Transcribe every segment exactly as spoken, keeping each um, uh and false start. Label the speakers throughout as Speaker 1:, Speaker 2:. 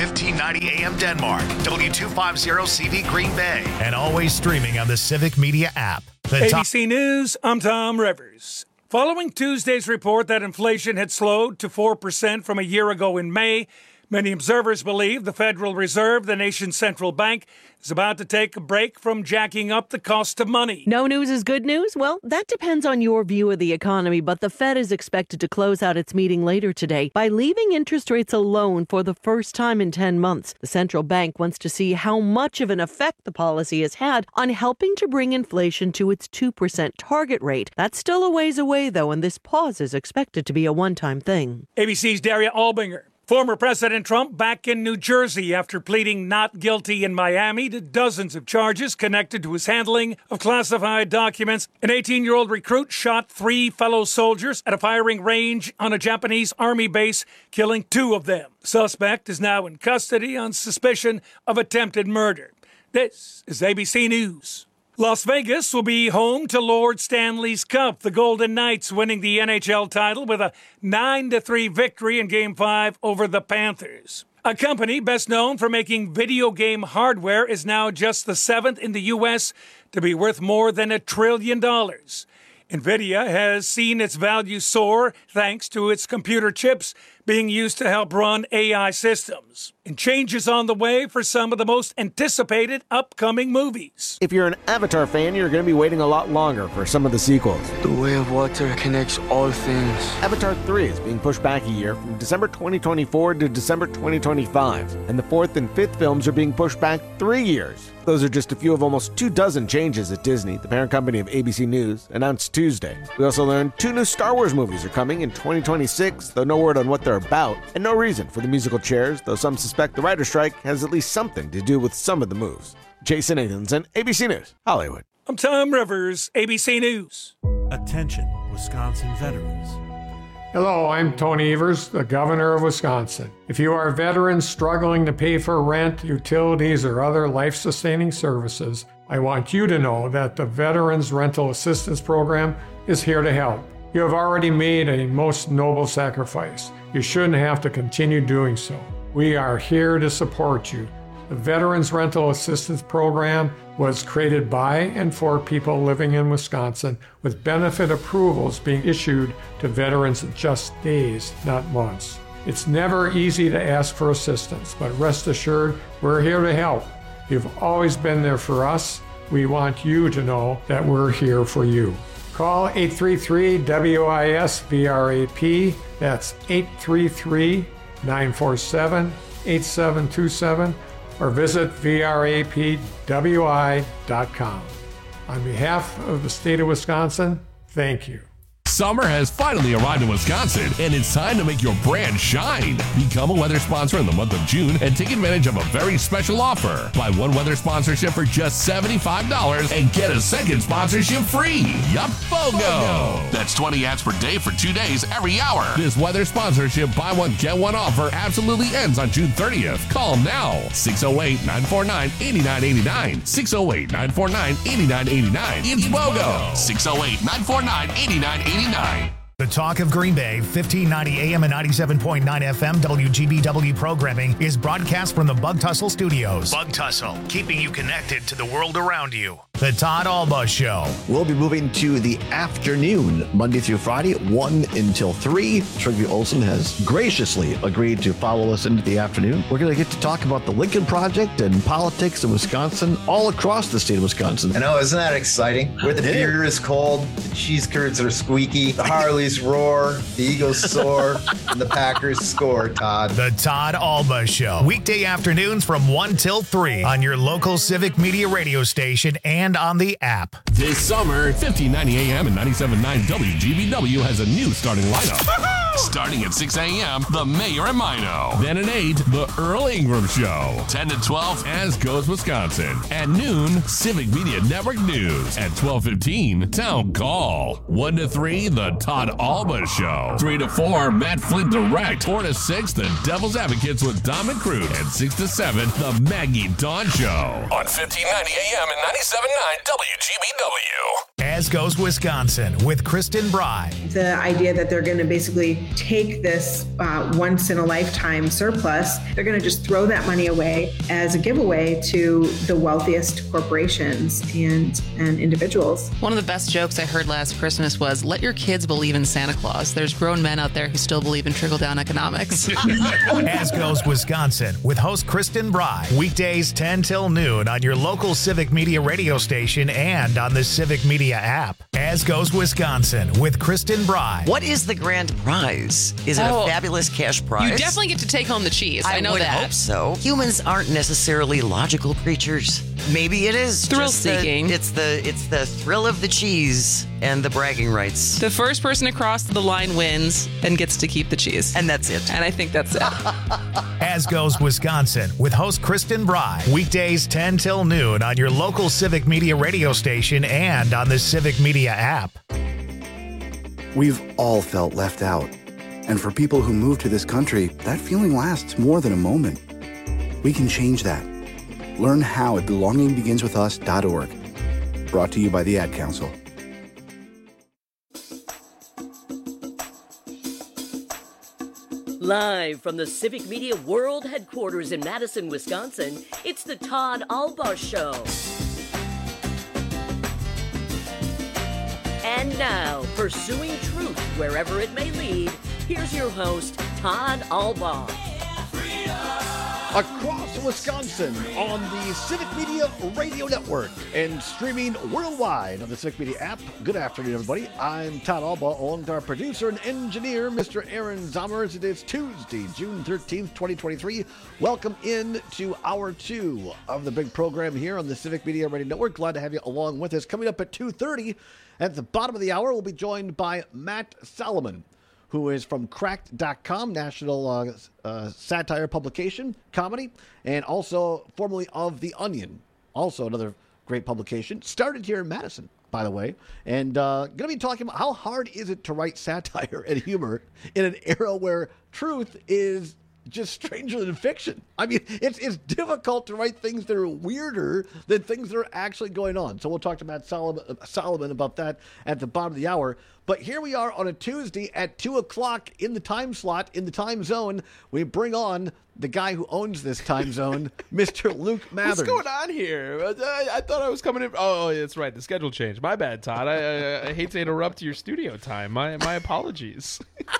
Speaker 1: fifteen ninety A M Denmark, W two fifty C V Green Bay, and always streaming on the Civic Media app. The
Speaker 2: A B C News, I'm Tom Rivers. Following Tuesday's report that inflation had slowed to four percent from a year ago in May, many observers believe the Federal Reserve, the nation's central bank, is about to take a break from jacking up the cost of money.
Speaker 3: No news is good news? Well, that depends on your view of the economy, but the Fed is expected to close out its meeting later today by leaving interest rates alone for the first time in ten months. The central bank wants to see how much of an effect the policy has had on helping to bring inflation to its two percent target rate. That's still a ways away, though, and this pause is expected to be a one-time thing.
Speaker 2: A B C's Daria Albinger. Former President Trump back in New Jersey after pleading not guilty in Miami to dozens of charges connected to his handling of classified documents. An eighteen-year-old recruit shot three fellow soldiers at a firing range on a Japanese army base, killing two of them. The suspect is now in custody on suspicion of attempted murder. This is A B C News. Las Vegas will be home to Lord Stanley's Cup, the Golden Knights winning the N H L title with a nine to three victory in Game five over the Panthers. A company best known for making video game hardware is now just the seventh in the U S to be worth more than a trillion dollars. NVIDIA has seen its value soar thanks to its computer chips being used to help run A I systems. And changes on the way for some of the most anticipated upcoming movies.
Speaker 4: If you're an Avatar fan, you're going to be waiting a lot longer for some of the sequels.
Speaker 5: The way of water connects all things.
Speaker 4: Avatar three is being pushed back a year from December twenty twenty-four to December twenty twenty-five, and the fourth and fifth films are being pushed back three years. Those are just a few of almost two dozen changes at Disney, the parent company of A B C News, announced Tuesday. We also learned two new Star Wars movies are coming in twenty twenty-six, though no word on what they're about, and no reason for the musical chairs, though some suspect the writer's strike has at least something to do with some of the moves. Jason Nathanson, A B C News, Hollywood.
Speaker 2: I'm Tom Rivers, A B C News.
Speaker 6: Attention, Wisconsin veterans.
Speaker 7: Hello, I'm Tony Evers, the Governor of Wisconsin. If you are a veteran struggling to pay for rent, utilities, or other life-sustaining services, I want you to know that the Veterans Rental Assistance Program is here to help. You have already made a most noble sacrifice. You shouldn't have to continue doing so. We are here to support you. The Veterans Rental Assistance Program was created by and for people living in Wisconsin, with benefit approvals being issued to veterans in just days, not months. It's never easy to ask for assistance, but rest assured, we're here to help. You've always been there for us. We want you to know that we're here for you. Call eight three three W I S V R A P. That's eight three three, nine four seven, eight seven two seven. or visit V R A P W I dot com. On behalf of the state of Wisconsin, thank you.
Speaker 8: Summer has finally arrived in Wisconsin, and it's time to make your brand shine. Become a weather sponsor in the month of June and take advantage of a very special offer. Buy one weather sponsorship for just seventy-five dollars and get a second sponsorship free. Yup, BOGO! That's twenty ads per day for two days every hour. This weather sponsorship buy one, get one offer absolutely ends on June thirtieth. Call now. six oh eight, nine four nine, eight nine eight nine. six oh eight, nine four nine, eight nine eight nine. It's BOGO. six oh eight, nine four nine, eight nine eight nine.
Speaker 1: The Talk of Green Bay, fifteen ninety A M and ninety-seven point nine F M W G B W programming is broadcast from the Bug Tussle Studios. Bug Tussle, keeping you connected to the world around you. The Todd Alba Show.
Speaker 9: We'll be moving to the afternoon, Monday through Friday, one until three. Trygve Olsen has graciously agreed to follow us into the afternoon. We're going to get to talk about the Lincoln Project and politics in Wisconsin, all across the state of Wisconsin.
Speaker 10: I know, isn't that exciting? Where the beer is cold, the cheese curds are squeaky, the Harleys roar, the Eagles soar, and the Packers score, Todd.
Speaker 1: The Todd Alba Show. Weekday afternoons from one till three on your local Civic Media radio station and on the app.
Speaker 8: This summer, fifteen ninety A M and ninety-seven point nine W G B W has a new starting lineup. Starting at six A M, The Mayor and Mino. Then at eight, The Earl Ingram Show. ten to twelve, As Goes Wisconsin. At noon, Civic Media Network News. At twelve fifteen, Town Call. one to three, The Todd Alba Show. three to four, Matt Flint Direct. four to six, The Devil's Advocates with Dom and Crute. And six to seven, The Maggie Dawn Show. On fifteen ninety A M and ninety-seven point nine W G B W.
Speaker 1: As Goes Wisconsin with Kristen Bry.
Speaker 11: the idea that they're going to basically take this uh, once in a lifetime surplus, they're going to just throw that money away as a giveaway to the wealthiest corporations and, and individuals.
Speaker 12: One of the best jokes I heard last Christmas was, let your kids believe in Santa Claus. There's grown men out there who still believe in trickle-down economics.
Speaker 1: As Goes Wisconsin with host Kristen Bry. Weekdays ten till noon on your local Civic Media radio station and on the Civic Media app. As Goes Wisconsin with Kristen Bry.
Speaker 13: What is the grand prize? Is it
Speaker 12: Oh,
Speaker 13: a fabulous cash prize?
Speaker 12: You definitely get to take home the cheese. I,
Speaker 13: I
Speaker 12: know
Speaker 13: would
Speaker 12: that.
Speaker 13: hope so. Humans aren't necessarily logical creatures. Maybe it is
Speaker 12: Thrill
Speaker 13: just the-
Speaker 12: seeking.
Speaker 13: it's the it's the thrill of the cheese and the bragging rights.
Speaker 12: The first person across the line wins and gets to keep the cheese.
Speaker 13: And that's it.
Speaker 12: And I think that's it.
Speaker 1: As Goes Wisconsin with host Kristen Bry. Weekdays ten till noon on your local Civic Media radio station and on the Civic Media app.
Speaker 14: We've all felt left out. And for people who move to this country, that feeling lasts more than a moment. We can change that. Learn how at belonging begins with us dot org. Brought to you by the Ad Council.
Speaker 15: Live from the Civic Media World Headquarters in Madison, Wisconsin, it's the Todd Albaugh Show. And now, pursuing truth wherever it may lead, here's your host, Todd Albaugh.
Speaker 16: Across Wisconsin on the Civic Media Radio Network and streaming worldwide on the Civic Media app. Good afternoon, everybody. I'm Todd Albaugh, along with our producer and engineer, Mister Aaron Zommers. It is Tuesday, June thirteenth, twenty twenty-three. Welcome in to hour two of the big program here on the Civic Media Radio Network. Glad to have you along with us. Coming up at two thirty, at the bottom of the hour, we'll be joined by Matt Solomon, who is from Cracked dot com, national uh, uh, satire publication, comedy, and also formerly of The Onion, also another great publication. Started here in Madison, by the way, and uh, going to be talking about how hard is it to write satire and humor in an era where truth is just stranger than fiction. I mean, it's it's difficult to write things that are weirder than things that are actually going on. So we'll talk to Matt Solomon, Solomon about that at the bottom of the hour. But here we are on a Tuesday at two o'clock in the time slot, in the time zone. We bring on the guy who owns this time zone, Mister Luke Mathers.
Speaker 17: What's going on here? I, I thought I was coming in. Oh, that's right. The schedule changed. My bad, Todd. I, I, I hate to interrupt your studio time. My my apologies.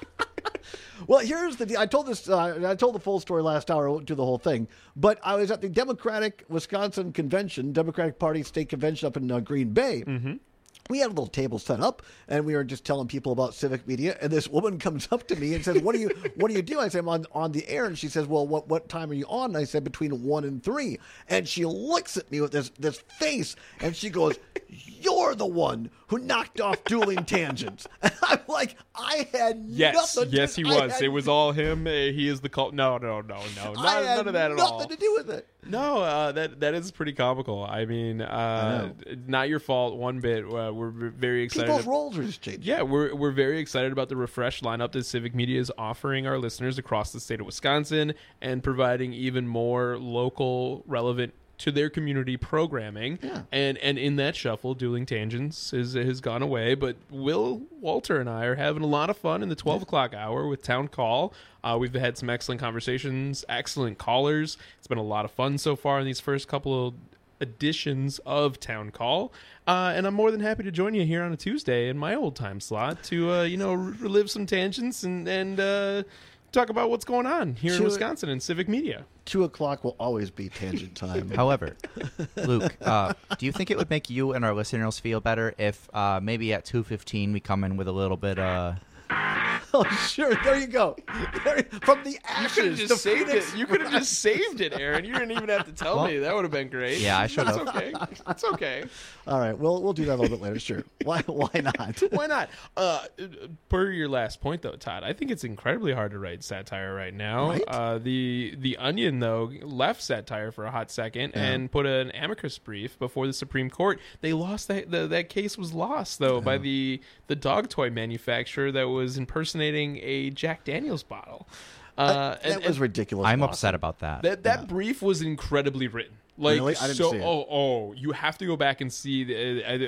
Speaker 16: Well, here's the deal. I told this. Uh, I told the full story last hour. I won't do the whole thing. But I was at the Democratic Wisconsin Convention, Democratic Party State Convention up in uh, Green Bay.
Speaker 17: Mm-hmm.
Speaker 16: We had a little table set up, and we were just telling people about Civic Media. And this woman comes up to me and says, "What do you What do you do?" I said, "I'm on, on the air." And she says, "Well, what what time are you on?" And I said, "Between one and three." And she looks at me with this this face, and she goes, "You're the one who knocked off Dueling Tangents." And I'm like, I had
Speaker 17: yes,
Speaker 16: nothing.
Speaker 17: yes,
Speaker 16: to,
Speaker 17: he
Speaker 16: I
Speaker 17: was.
Speaker 16: had,
Speaker 17: It was all him. Uh, he is the cult. No, no, no, no, not,
Speaker 16: I had
Speaker 17: none of that at all.
Speaker 16: Nothing to do with it.
Speaker 17: No, uh, that that is pretty comical. I mean, uh, I not your fault one bit. Uh, we're very excited.
Speaker 16: People's roles are just changing.
Speaker 17: Yeah, we're we're very excited about the refreshed lineup that Civic Media is offering our listeners across the state of Wisconsin and providing even more local, relevant to their community programming.
Speaker 16: Yeah.
Speaker 17: And and in that shuffle, Dueling Tangents is, has gone away, but Will, Walter, and I are having a lot of fun in the twelve o'clock hour with Town Call. Uh, we've had some excellent conversations, excellent callers. It's been a lot of fun so far in these first couple of editions of Town Call. Uh, and I'm more than happy to join you here on a Tuesday in my old time slot to, uh, you know, relive some tangents and, and uh, talk about what's going on here in Wisconsin and Civic Media.
Speaker 16: Two o'clock will always be tangent time.
Speaker 18: However, Luke, uh, do you think it would make you and our listeners feel better if uh, maybe at two fifteen we come in with a little bit uh
Speaker 16: Oh, sure. There you go. There, from the
Speaker 17: You
Speaker 16: ashes.
Speaker 17: could have just
Speaker 16: the
Speaker 17: saved
Speaker 16: Phoenix
Speaker 17: it. You could have
Speaker 16: Rise.
Speaker 17: just saved it, Aaron. You didn't even have to tell
Speaker 18: Well,
Speaker 17: me. That would have been great.
Speaker 18: yeah, I should
Speaker 17: It's
Speaker 18: have.
Speaker 17: okay. It's okay.
Speaker 16: All right. Well, we'll do that a little bit later. Sure. Why? Why not?
Speaker 17: Why not? Uh, per your last point, though, Todd, I think it's incredibly hard to write satire right now.
Speaker 16: Right?
Speaker 17: Uh, the the Onion, though, left satire for a hot second
Speaker 16: Yeah.
Speaker 17: and put an amicus brief before the Supreme Court. They lost that. The, that case was lost, though, by the the dog toy manufacturer that was impersonating a Jack Daniels bottle. Uh,
Speaker 16: that
Speaker 17: and-
Speaker 16: was
Speaker 17: and-
Speaker 16: ridiculous.
Speaker 18: I'm
Speaker 16: awesome.
Speaker 18: upset about that.
Speaker 17: That that brief was incredibly written. Like
Speaker 16: Really? I didn't
Speaker 17: so.
Speaker 16: see it.
Speaker 17: Oh, oh, you have to go back and see. The, I,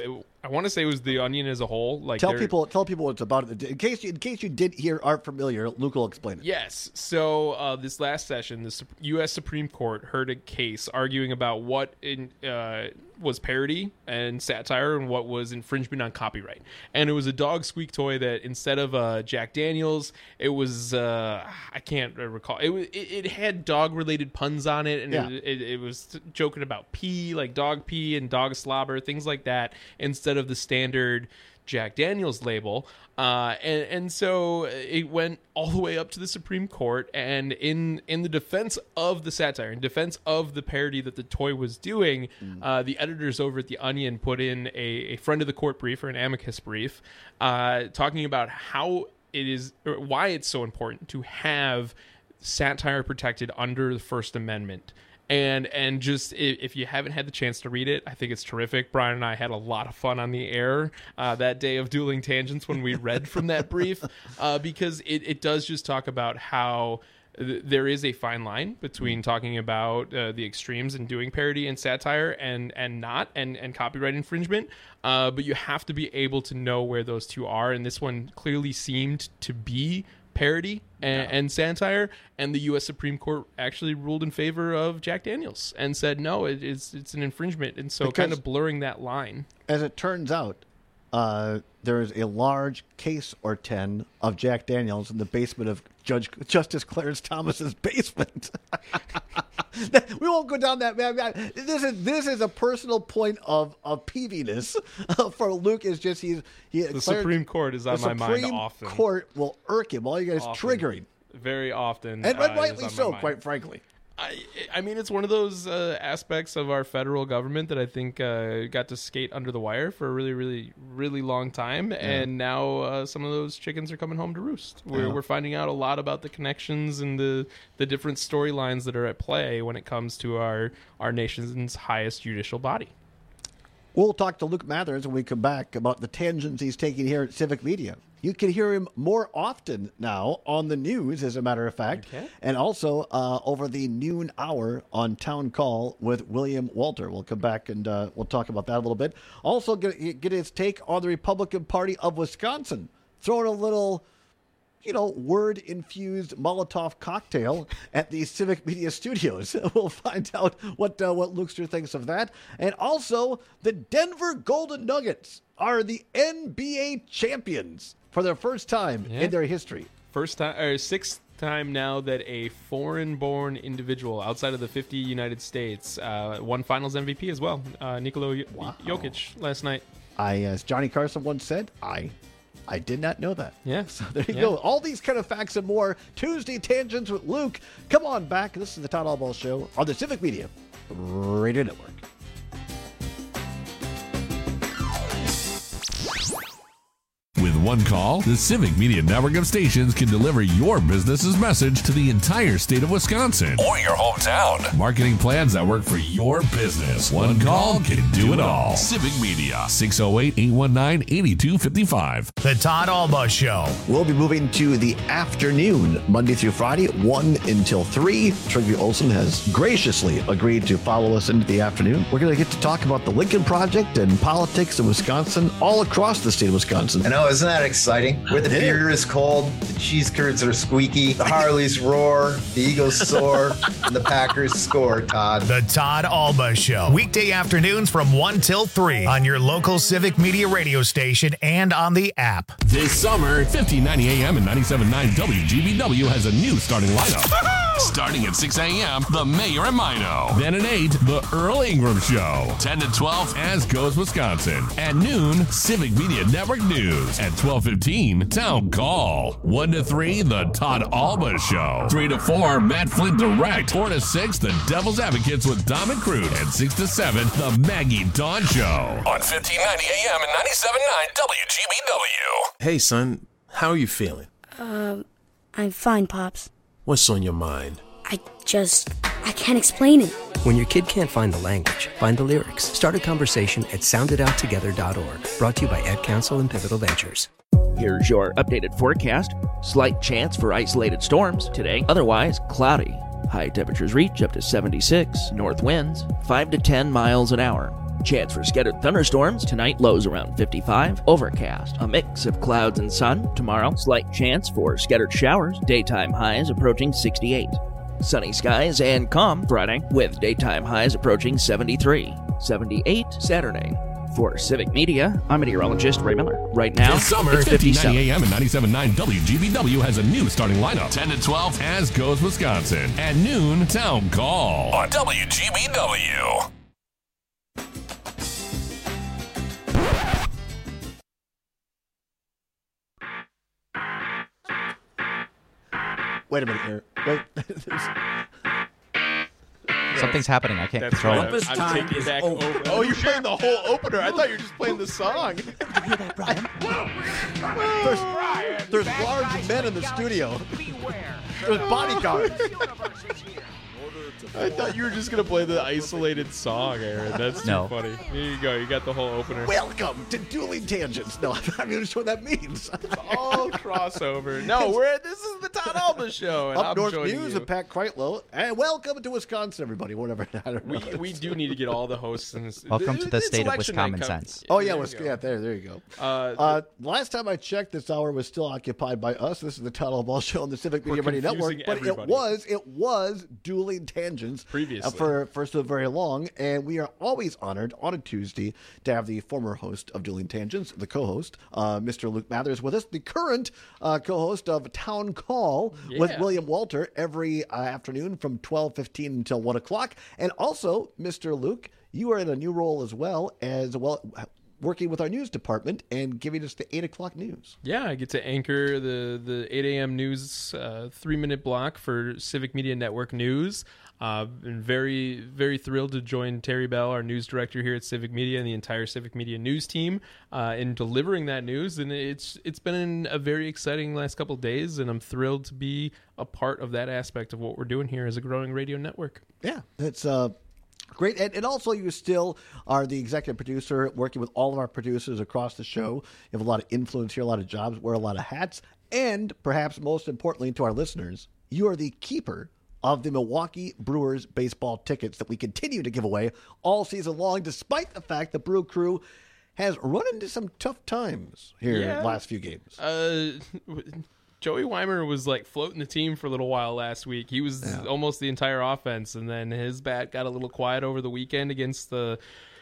Speaker 17: I want to say it was The Onion as a whole. Like
Speaker 16: tell
Speaker 17: they're-
Speaker 16: people, tell people what it's about. In case you, in case you did hear, aren't familiar, Luke will explain it.
Speaker 17: Yes. So uh, this last session, the Sup- U S Supreme Court heard a case arguing about what in, uh, was parody and satire and what was infringement on copyright. And it was a dog squeak toy that instead of uh, Jack Daniels, it was uh, I can't recall. It was it, it had dog related puns on it, and
Speaker 16: Yeah.
Speaker 17: it, it, it was joking about pee, like dog pee and dog slobber, things like that, instead of the standard Jack Daniels label. Uh, and, and so it went all the way up to the Supreme Court, and in, in the defense of the satire, in defense of the parody that the toy was doing, mm. uh, the editors over at The Onion put in a, a friend of the court brief, or an amicus brief, uh, talking about how it is, or why it's so important to have satire protected under the First Amendment. And and just if you haven't had the chance to read it, I think it's terrific. Brian and I had a lot of fun on the air uh, that day of Dueling Tangents when we read from that brief, uh, because it, it does just talk about how th- there is a fine line between talking about uh, the extremes and doing parody and satire and, and not, and, and copyright infringement. Uh, but you have to be able to know where those two are. And this one clearly seemed to be parody and, yeah. and satire, and the U S Supreme Court actually ruled in favor of Jack Daniels and said no, it, it's it's an infringement, and so because, kind of blurring that line.
Speaker 16: As it turns out, uh, there is a large case or ten of Jack Daniels in the basement of Judge Justice Clarence Thomas's basement. We won't go down that. Man, man. This is this is a personal point of of peeviness for Luke. Is just he's he.
Speaker 17: The
Speaker 16: Clarence,
Speaker 17: Supreme Court is on my mind often.
Speaker 16: The Supreme Court will irk him. All you guys
Speaker 17: often.
Speaker 16: triggering
Speaker 17: very often,
Speaker 16: and
Speaker 17: uh,
Speaker 16: rightly so. Quite frankly.
Speaker 17: I, I mean, it's one of those uh, aspects of our federal government that I think uh, got to skate under the wire for a really, really, really long time. Yeah. And now uh, some of those chickens are coming home to roost. We're, yeah. we're finding out a lot about the connections and the, the different storylines that are at play when it comes to our, our nation's highest judicial body.
Speaker 16: We'll talk to Luke Mathers when we come back about the tangents he's taking here at Civic Media. You can hear him more often now on the news, as a matter of fact, okay. and also uh, over the noon hour on Town Call with William Walter. We'll come back and uh, we'll talk about that a little bit. Also, get, get his take on the Republican Party of Wisconsin, throwing a little, you know, word-infused Molotov cocktail at the Civic Media Studios. We'll find out what uh, what Lukester thinks of that. And also, the Denver Golden Nuggets are the N B A champions for the first time yeah. in their history.
Speaker 17: First time, or sixth time now that a foreign-born individual outside of the fifty United States uh, won Finals M V P as well. Uh, Nikola wow. Jokic last night.
Speaker 16: I, as Johnny Carson once said, I. I did not know that.
Speaker 17: Yeah.
Speaker 16: So there you
Speaker 17: yeah.
Speaker 16: go. All these kind of facts and more. Tuesday Tangents with Luke. Come on back. This is the Todd Allball Show on the Civic Media Radio Network.
Speaker 8: With one call, the Civic Media Network of stations can deliver your business's message to the entire state of Wisconsin or your hometown. Marketing plans that work for your business. One call can do it all. Civic Media, six oh eight, eight one nine, eight two five five.
Speaker 1: The Todd Allball Show.
Speaker 9: We'll be moving to the afternoon, Monday through Friday, one until three. Trygve Olsen has graciously agreed to follow us into the afternoon. We're going to get to talk about the Lincoln Project and politics in Wisconsin, all across the state of Wisconsin.
Speaker 10: I know, isn't that exciting? Where the beer is cold, the cheese curds are squeaky, the Harleys roar, the Eagles soar, and the Packers score, Todd.
Speaker 1: The Todd Allball Show. Weekday afternoons from one till three on your local Civic Media radio station and on the app.
Speaker 8: This summer, fifteen ninety A M and ninety-seven point nine W G B W has a new starting lineup. Starting at six A M, The Mayor and Mino. Then at eight, The Earl Ingram Show. ten to twelve, As Goes Wisconsin. At noon, Civic Media Network News. At twelve fifteen, Town Call. one to three, The Todd Allball Show. three to four, Matt Flint Direct. four to six, The Devil's Advocates with Dom and Crude. And six to seven, The Maggie Dawn Show. On fifteen ninety A M and ninety-seven point nine W G B W.
Speaker 19: Hey, son. How are you feeling?
Speaker 20: Um, I'm fine, Pops.
Speaker 19: What's on your mind?
Speaker 20: I just, I can't explain it.
Speaker 21: When your kid can't find the language, find the lyrics. Start a conversation at sound it out together dot org. Brought to you by Ad Council and Pivotal Ventures.
Speaker 22: Here's your updated forecast. Slight chance for isolated storms today. Otherwise, cloudy. High temperatures reach up to seventy-six. North winds, five to ten miles an hour. Chance for scattered thunderstorms. Tonight, lows around fifty-five. Overcast. A mix of clouds and sun. Tomorrow, slight chance for scattered showers. Daytime highs approaching sixty-eight. Sunny skies and calm Friday, with daytime highs approaching seventy-three. seventy-eight Saturday. For Civic Media, I'm meteorologist Ray Miller. Right now,
Speaker 8: this summer,
Speaker 22: it's
Speaker 8: fifteen
Speaker 22: fifty-seven.
Speaker 8: ninety A M and ninety-seven point nine W G B W has a new starting lineup. ten to twelve, As Goes Wisconsin. At noon, Town Call on W G B W.
Speaker 16: Wait a minute here. Wait.
Speaker 18: Something's happening. I can't
Speaker 17: That's
Speaker 18: control
Speaker 17: right.
Speaker 18: it.
Speaker 17: I'm, I'm taking it back over. Oh, you're playing the whole opener. I thought you were just playing the song.
Speaker 16: There's, there's large men in the studio. There's bodyguards.
Speaker 17: I thought you were just going to play the isolated song, Aaron. That's too
Speaker 18: No.
Speaker 17: funny. Here you go. You got the whole opener.
Speaker 16: Welcome to Dueling Tangents. No, I'm not even sure what that means.
Speaker 17: All crossover. No, we're at, this is the Todd Alba Show. And
Speaker 16: Up
Speaker 17: I'm
Speaker 16: North
Speaker 17: joining
Speaker 16: News
Speaker 17: you.
Speaker 16: and Pat Kreitlow. And welcome to Wisconsin, everybody. Whatever. I don't know.
Speaker 17: We, we do need to get all the hosts in this.
Speaker 18: Welcome to the
Speaker 17: it's
Speaker 18: state of
Speaker 17: election night
Speaker 18: Wisconsin
Speaker 17: com-
Speaker 18: sense.
Speaker 16: Oh, yeah,
Speaker 17: there
Speaker 16: was,
Speaker 17: we go.
Speaker 16: yeah, there, there you go.
Speaker 17: Uh,
Speaker 16: Uh, last time I checked, this hour was still occupied by us. This is the Todd Ball Show on the Civic Media
Speaker 17: We're
Speaker 16: Radio Network,
Speaker 17: confusing
Speaker 16: but
Speaker 17: everybody.
Speaker 16: it was it was Dueling Tangents
Speaker 17: Previously.
Speaker 16: uh, for for so very long, and we are always honored on a Tuesday to have the former host of Dueling Tangents, the co-host, uh, Mister Luke Mathers, with us, the current uh, co-host of Town Call with
Speaker 17: Yeah.
Speaker 16: William Walter every uh, afternoon from twelve fifteen until one o'clock, and also Mister Luke, you are in a new role as well as well. Working with our news department and giving us the eight o'clock news.
Speaker 17: Yeah, I get to anchor the, the eight a.m. news uh, three-minute block for Civic Media Network News. Uh, been very, very thrilled to join Terry Bell, our news director here at Civic Media, and the entire Civic Media news team uh, in delivering that news. And it's it's been a very exciting last couple of days, and I'm thrilled to be a part of that aspect of what we're doing here as a growing radio network.
Speaker 16: Yeah, it's uh, great. And, and also, you still are the executive producer, working with all of our producers across the show. You have a lot of influence here, a lot of jobs, wear a lot of hats. And perhaps most importantly to our listeners, you are the keeper of the Milwaukee Brewers baseball tickets that we continue to give away all season long, despite the fact the Brew Crew has run into some tough times here
Speaker 17: Yeah.
Speaker 16: in the last few games.
Speaker 17: Uh, Joey Weimer was like floating the team for a little while last week. He was
Speaker 16: Yeah.
Speaker 17: almost the entire offense, and then his bat got a little quiet over the weekend against the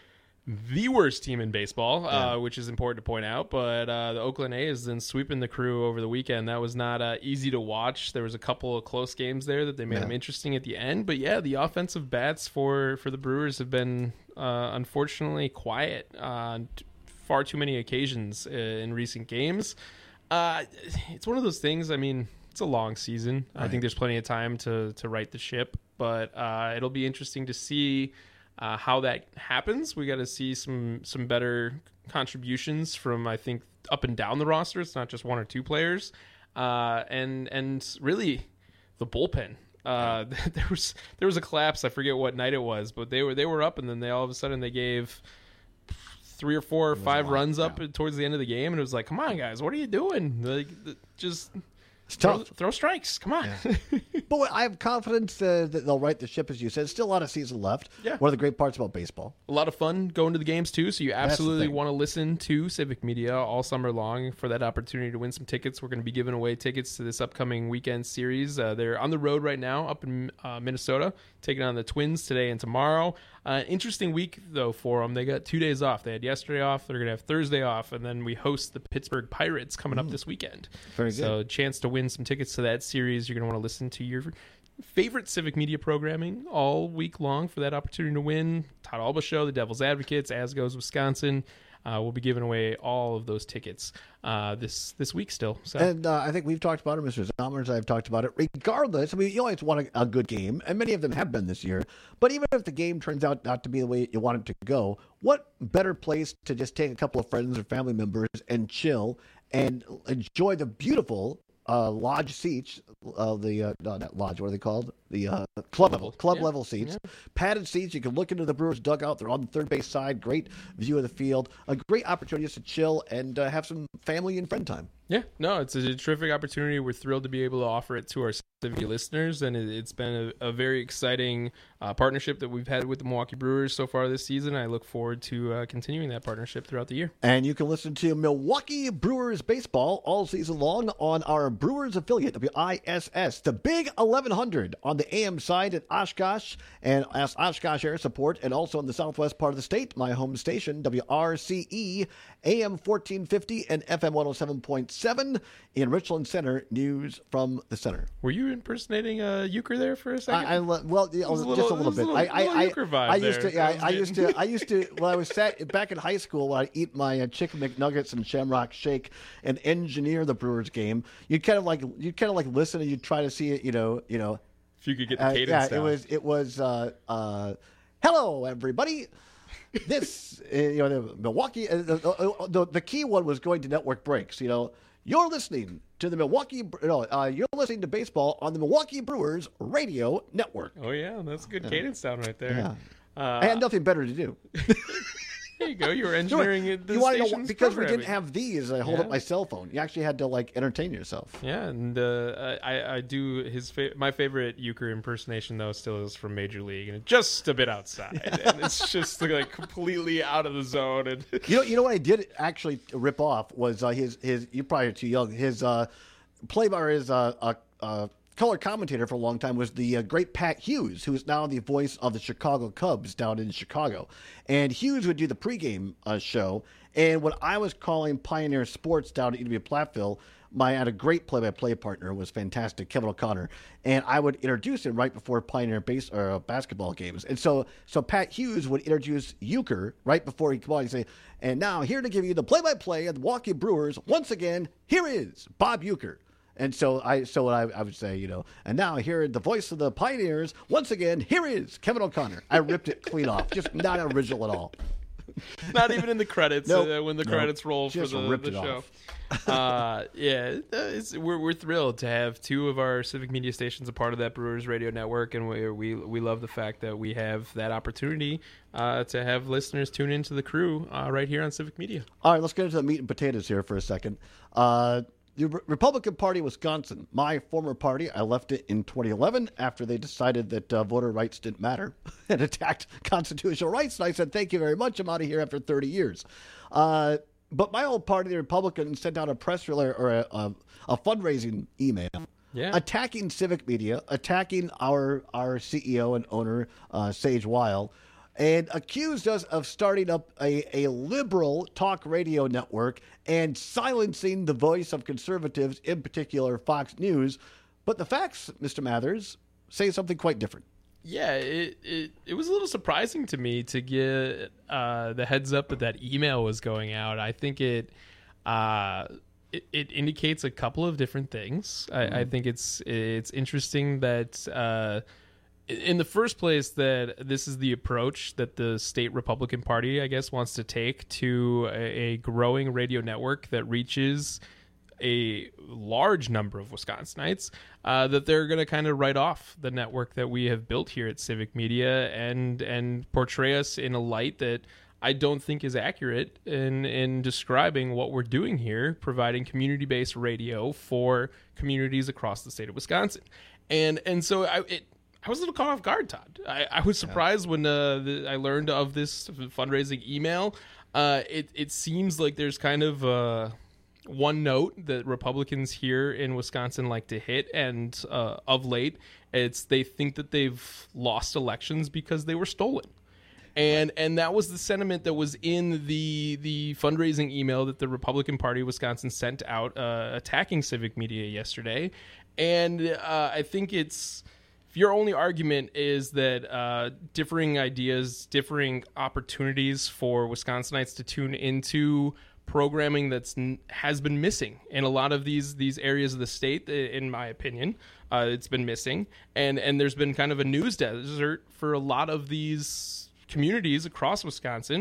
Speaker 17: the worst team in baseball,
Speaker 16: Yeah.
Speaker 17: uh, which is important to point out. But uh, the Oakland A's then sweeping the Crew over the weekend. That was not uh, easy to watch. There was a couple of close games there that they made
Speaker 16: Yeah.
Speaker 17: them interesting at the end. But yeah, the offensive bats for, for the Brewers have been uh, unfortunately quiet on t- far too many occasions uh, in recent games. Uh, it's one of those things. I mean, it's a long season. I think there's plenty of time to to right the ship, but uh, it'll be interesting to see uh, how that happens. We got to see some some better contributions from, I think, up and down the roster. It's not just one or two players, uh, and and really the bullpen. Uh, there was there was a collapse. I forget what night it was, but they were they were up, and then they all of a sudden they gave three or four or five runs up towards the end of the game, and it was like, come on, guys, what are you doing? Like, just throw,
Speaker 16: tough.
Speaker 17: throw strikes. Come on.
Speaker 16: But I have confidence uh, that they'll right the ship, as you said. Still a lot of season left.
Speaker 17: Yeah.
Speaker 16: One of the great parts about baseball.
Speaker 17: A lot of fun going to the games, too, so you
Speaker 16: That's the
Speaker 17: absolutely
Speaker 16: thing.
Speaker 17: want to listen to Civic Media all summer long for that opportunity to win some tickets. We're going to be giving away tickets to this upcoming weekend series. Uh, they're on the road right now up in uh, Minnesota, taking on the Twins today and tomorrow. Uh, interesting week, though, for them. They got two days off. They had yesterday off. They're going to have Thursday off, and then we host the Pittsburgh Pirates coming up this weekend.
Speaker 16: Very good.
Speaker 17: So, chance to win some tickets to that series. You're going to want to listen to your favorite Civic Media programming all week long for that opportunity to win. Todd Alba Show, The Devil's Advocates, As Goes Wisconsin. Uh, we'll be giving away all of those tickets uh, this this week still. So.
Speaker 16: And uh, I think we've talked about it, Mister Zomers, I've talked about it. Regardless, I mean, you always want a, a good game, and many of them have been this year. But even if the game turns out not to be the way you want it to go, what better place to just take a couple of friends or family members and chill and enjoy the beautiful uh, lodge seats uh, the uh, no, not lodge. What are they called? The uh, club level, club
Speaker 17: Yeah.
Speaker 16: level seats,
Speaker 17: Yeah.
Speaker 16: padded seats. You can look into the Brewers dugout. They're on the third base side. Great view of the field. A great opportunity just to chill and uh, have some family and friend time.
Speaker 17: Yeah, no, it's a terrific opportunity. We're thrilled to be able to offer it to our Civic listeners, and it, it's been a, a very exciting uh, partnership that we've had with the Milwaukee Brewers so far this season. I look forward to uh, continuing that partnership throughout the year.
Speaker 16: And you can listen to Milwaukee Brewers baseball all season long on our Brewers affiliate, W I S S, the Big eleven hundred on the A M side at Oshkosh and as Oshkosh Air Support, and also in the southwest part of the state, my home station, W R C E, A M fourteen fifty and F M one oh seven point seven in Richland Center. News from the center.
Speaker 17: Were you impersonating a euchre there for a second?
Speaker 16: I, I well, yeah,
Speaker 17: It was
Speaker 16: just
Speaker 17: a little-
Speaker 16: a little
Speaker 17: it was a
Speaker 16: bit.
Speaker 17: little-
Speaker 16: I, I,
Speaker 17: little
Speaker 16: I,
Speaker 17: euchre vibe
Speaker 16: I used
Speaker 17: there.
Speaker 16: to, yeah,
Speaker 17: That
Speaker 16: I, I
Speaker 17: was
Speaker 16: used
Speaker 17: good.
Speaker 16: to, I used to. When I was sat back in high school, when I eat my uh, chicken McNuggets and Shamrock Shake and engineer the Brewers game, you'd kind of like, you'd kind of like listen and you'd try to see it, you know, you know.
Speaker 17: If you could get the
Speaker 16: Uh,
Speaker 17: cadence
Speaker 16: yeah,
Speaker 17: down.
Speaker 16: it was, it was. Uh, uh, hello, everybody. This, uh, you know, the Milwaukee. Uh, the, uh, the the key one was going to network breaks. You know, you're listening to the Milwaukee. No, uh, you're listening to baseball on the Milwaukee Brewers radio network.
Speaker 17: Oh yeah, that's a good
Speaker 16: Yeah.
Speaker 17: cadence down right there.
Speaker 16: Yeah.
Speaker 17: Uh,
Speaker 16: I had nothing better to do.
Speaker 17: There you go. You were engineering it.
Speaker 16: You want to know because we didn't have these? I hold
Speaker 17: Yeah.
Speaker 16: up my cell phone. You actually had to like entertain yourself.
Speaker 17: Yeah, and uh, I I do his fa- my favorite euchre impersonation though still is from Major League, and just a bit outside, and it's just like completely out of the zone. And
Speaker 16: You know, you know what I did actually rip off was uh, his his. You probably are too young. His uh, play by his uh, uh, uh, color commentator for a long time was the uh, great Pat Hughes, who is now the voice of the Chicago Cubs down in Chicago. And Hughes would do the pregame uh, show. And when I was calling Pioneer Sports down at U W Platteville, my I had a great play-by-play partner, was fantastic, Kevin O'Connor, and I would introduce him right before Pioneer base or uh, basketball games. And so, so Pat Hughes would introduce Euchre right before he come on and say, "And now here to give you the play-by-play of the Milwaukee Brewers once again, here is Bob Euchre." And so I, so I, I would say, you know, and now here the voice of the Pioneers once again, here is Kevin O'Connor. I ripped it clean off, just not original at all.
Speaker 17: not even in the credits
Speaker 16: Nope.
Speaker 17: uh, when the
Speaker 16: Nope.
Speaker 17: credits roll for
Speaker 16: Just
Speaker 17: the,
Speaker 16: ripped
Speaker 17: the
Speaker 16: it
Speaker 17: show.
Speaker 16: off.
Speaker 17: uh, yeah, uh, it's, we're we're thrilled to have two of our Civic Media stations a part of that Brewers Radio Network, and we we we love the fact that we have that opportunity uh, to have listeners tune into the crew uh, right here on Civic Media.
Speaker 16: All right, let's get into the meat and potatoes here for a second. Uh, the Re- Republican Party of Wisconsin, my former party, I left it in twenty eleven after they decided that uh, voter rights didn't matter and attacked constitutional rights. And I said, thank you very much. I'm out of here after thirty years. Uh, but my old party, the Republicans, sent out a press release or a, a, a fundraising email
Speaker 17: Yeah.
Speaker 16: attacking Civic Media, attacking our, our C E O and owner, uh, Sage Weil, and accused us of starting up a, a liberal talk radio network and silencing the voice of conservatives, in particular Fox News. But the facts, Mister Mathers, say something quite different.
Speaker 17: Yeah, it, it it was a little surprising to me to get uh, the heads up that that email was going out. I think it uh, it, it indicates a couple of different things. I, I think it's it's interesting that uh, in the first place that this is the approach that the state Republican Party, I guess, wants to take to a, a growing radio network that reaches a large number of Wisconsinites, uh, that they're going to kind of write off the network that we have built here at Civic Media and and portray us in a light that I don't think is accurate in in describing what we're doing here, providing community-based radio for communities across the state of Wisconsin. And and so I it I was a little caught off guard, Todd. I, I was surprised when uh, the, I learned of this fundraising email. Uh, it it seems like there's kind of uh, one note that Republicans here in Wisconsin like to hit, and uh, of late, it's they think that they've lost elections because they were stolen. And and that was the sentiment that was in the the fundraising email that the Republican Party of Wisconsin sent out uh, attacking Civic Media yesterday. And uh, I think it's, if your only argument is that uh, differing ideas, differing opportunities for Wisconsinites to tune into programming that's has been missing in a lot of these these areas of the state, in my opinion, uh, it's been missing, and and there's been kind of a news desert for a lot of these communities across Wisconsin.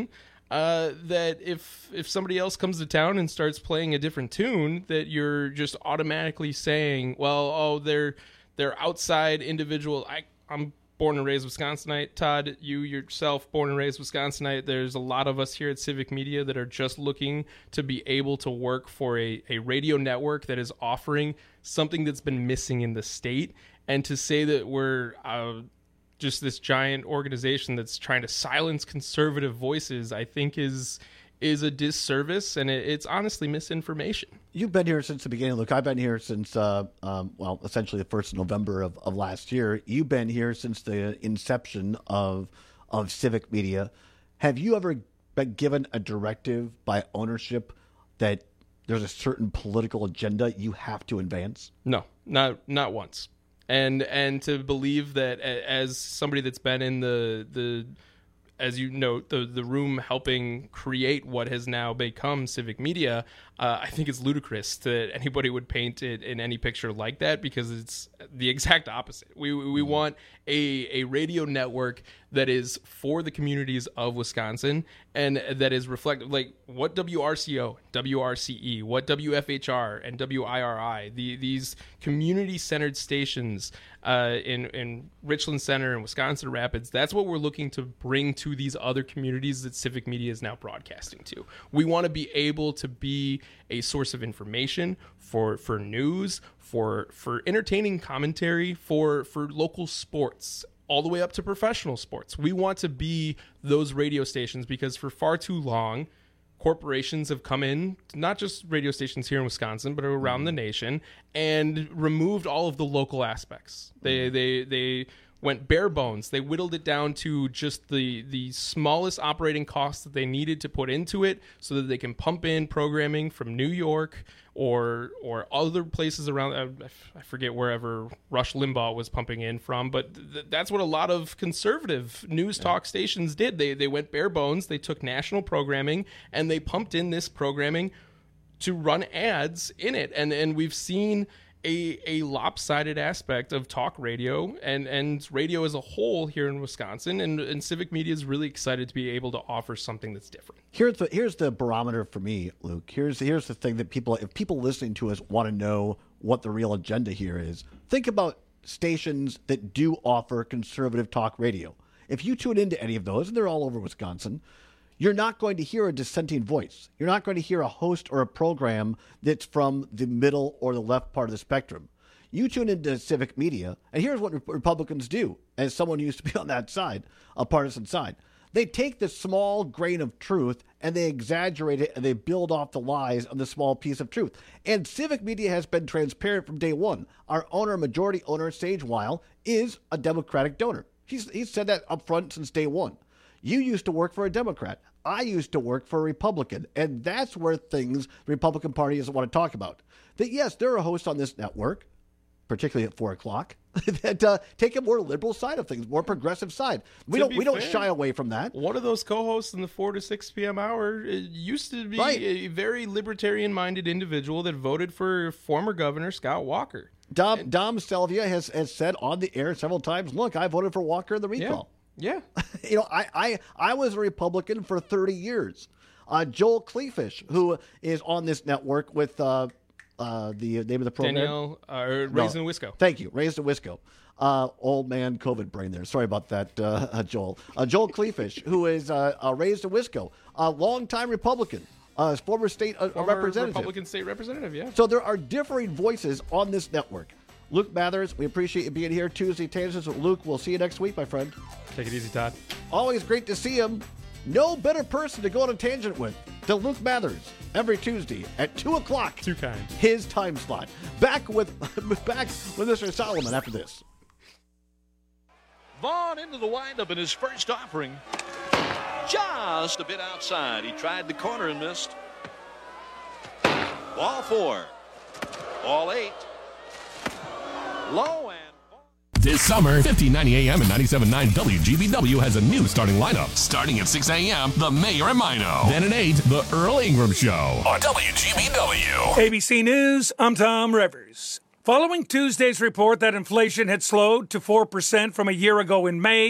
Speaker 17: uh, that if if somebody else comes to town and starts playing a different tune, that you're just automatically saying, well, oh, they're they're outside individual. I, I'm born and raised Wisconsinite. Todd, you yourself, born and raised Wisconsinite. There's a lot of us here at Civic Media that are just looking to be able to work for a, a radio network that is offering something that's been missing in the state. And to say that we're uh, just this giant organization that's trying to silence conservative voices, I think is is a disservice, and it, it's honestly misinformation.
Speaker 16: You've been here since the beginning, Luke. I've been here since, uh, um, well, essentially the first of November of, of last year. You've been here since the inception of of Civic Media. Have you ever been given a directive by ownership that there's a certain political agenda you have to advance?
Speaker 17: No, not not once. And and to believe that as somebody that's been in the the as you note, the the room helping create what has now become Civic Media, uh, I think it's ludicrous that anybody would paint it in any picture like that, because it's the exact opposite. We we want a, a radio network that is for the communities of Wisconsin and that is reflective, like what W R C O, W R C E, what W F H R and W I R I, the, these community-centered stations uh, in, in Richland Center and Wisconsin Rapids, that's what we're looking to bring to these other communities that Civic Media is now broadcasting to. We want to be able to be a source of information for for news, for for entertaining commentary, for for local sports, all the way up to professional sports. We want to be those radio stations because for far too long, corporations have come in, not just radio stations here in Wisconsin, but around mm-hmm. the nation, and removed all of the local aspects. They mm-hmm. they they went bare bones. They whittled it down to just the the smallest operating costs that they needed to put into it so that they can pump in programming from New York or or other places around. I forget wherever Rush Limbaugh was pumping in from, but th- that's what a lot of conservative news talk stations did. They they went bare bones. They took national programming and they pumped in this programming to run ads in it. And and we've seen A, a lopsided aspect of talk radio and, and radio as a whole here in Wisconsin, and, and Civic Media is really excited to be able to offer something that's different.
Speaker 16: Here's the here's the barometer for me, Luke. Here's here's the thing that people, if people listening to us want to know what the real agenda here is, think about stations that do offer conservative talk radio. If you tune into any of those, and they're all over Wisconsin, you're not going to hear a dissenting voice. You're not going to hear a host or a program that's from the middle or the left part of the spectrum. You tune into Civic Media, and here's what Republicans do, as someone who used to be on that side, a partisan side. They take the small grain of truth and they exaggerate it and they build off the lies on the small piece of truth. And Civic Media has been transparent from day one. Our owner, majority owner, Sage Weil, is a Democratic donor. He's, he's said that up front since day one. You used to work for a Democrat. I used to work for a Republican. And that's where things the Republican Party doesn't want to talk about. That, yes, there are hosts on this network, particularly at four o'clock, that uh, take a more liberal side of things, more progressive side. We
Speaker 17: To
Speaker 16: don't
Speaker 17: be
Speaker 16: we don't
Speaker 17: fair,
Speaker 16: shy away from that.
Speaker 17: One of those co-hosts in the four to six p.m. hour it used to be
Speaker 16: Right.
Speaker 17: a very libertarian-minded individual that voted for former Governor Scott Walker.
Speaker 16: Dom, Dom Selvia has, has said on the air several times, look, I voted for Walker in the recall.
Speaker 17: Yeah.
Speaker 16: you know, I, I, I was a Republican for thirty years. Uh, Joel Kleefish, who is on this network with uh, uh, the name of the program.
Speaker 17: Danielle, uh, Raised in Wisco.
Speaker 16: Thank you, Raised in Wisco. Uh, old man COVID brain there. Sorry about that, uh, Joel. Uh, Joel Kleefish, who is uh, uh, Raised in Wisco, a longtime Republican, uh, former state uh,
Speaker 17: Former
Speaker 16: representative.
Speaker 17: Republican state representative, yeah.
Speaker 16: So there are differing voices on this network. Luke Mathers, we appreciate you being here. Tuesday Tangents with Luke. We'll see you next week, my friend.
Speaker 17: Take it easy, Todd.
Speaker 16: Always great to see him. No better person to go on a tangent with than Luke Mathers every Tuesday at two o'clock.
Speaker 17: Too kind.
Speaker 16: His time slot. Back with back with Mister Solomon after this.
Speaker 3: Vaughn into the windup in his first offering. Just a bit outside. He tried the corner and missed. Ball four. Ball eight. Low and
Speaker 8: This summer, fifteen ninety A M and ninety-seven point nine W G B W has a new starting lineup. Starting at six A M, The Mayor and Mino. Then at eight, The Earl Ingram Show on W G B W.
Speaker 2: A B C News, I'm Tom Rivers. Following Tuesday's report that inflation had slowed to four percent from a year ago in May,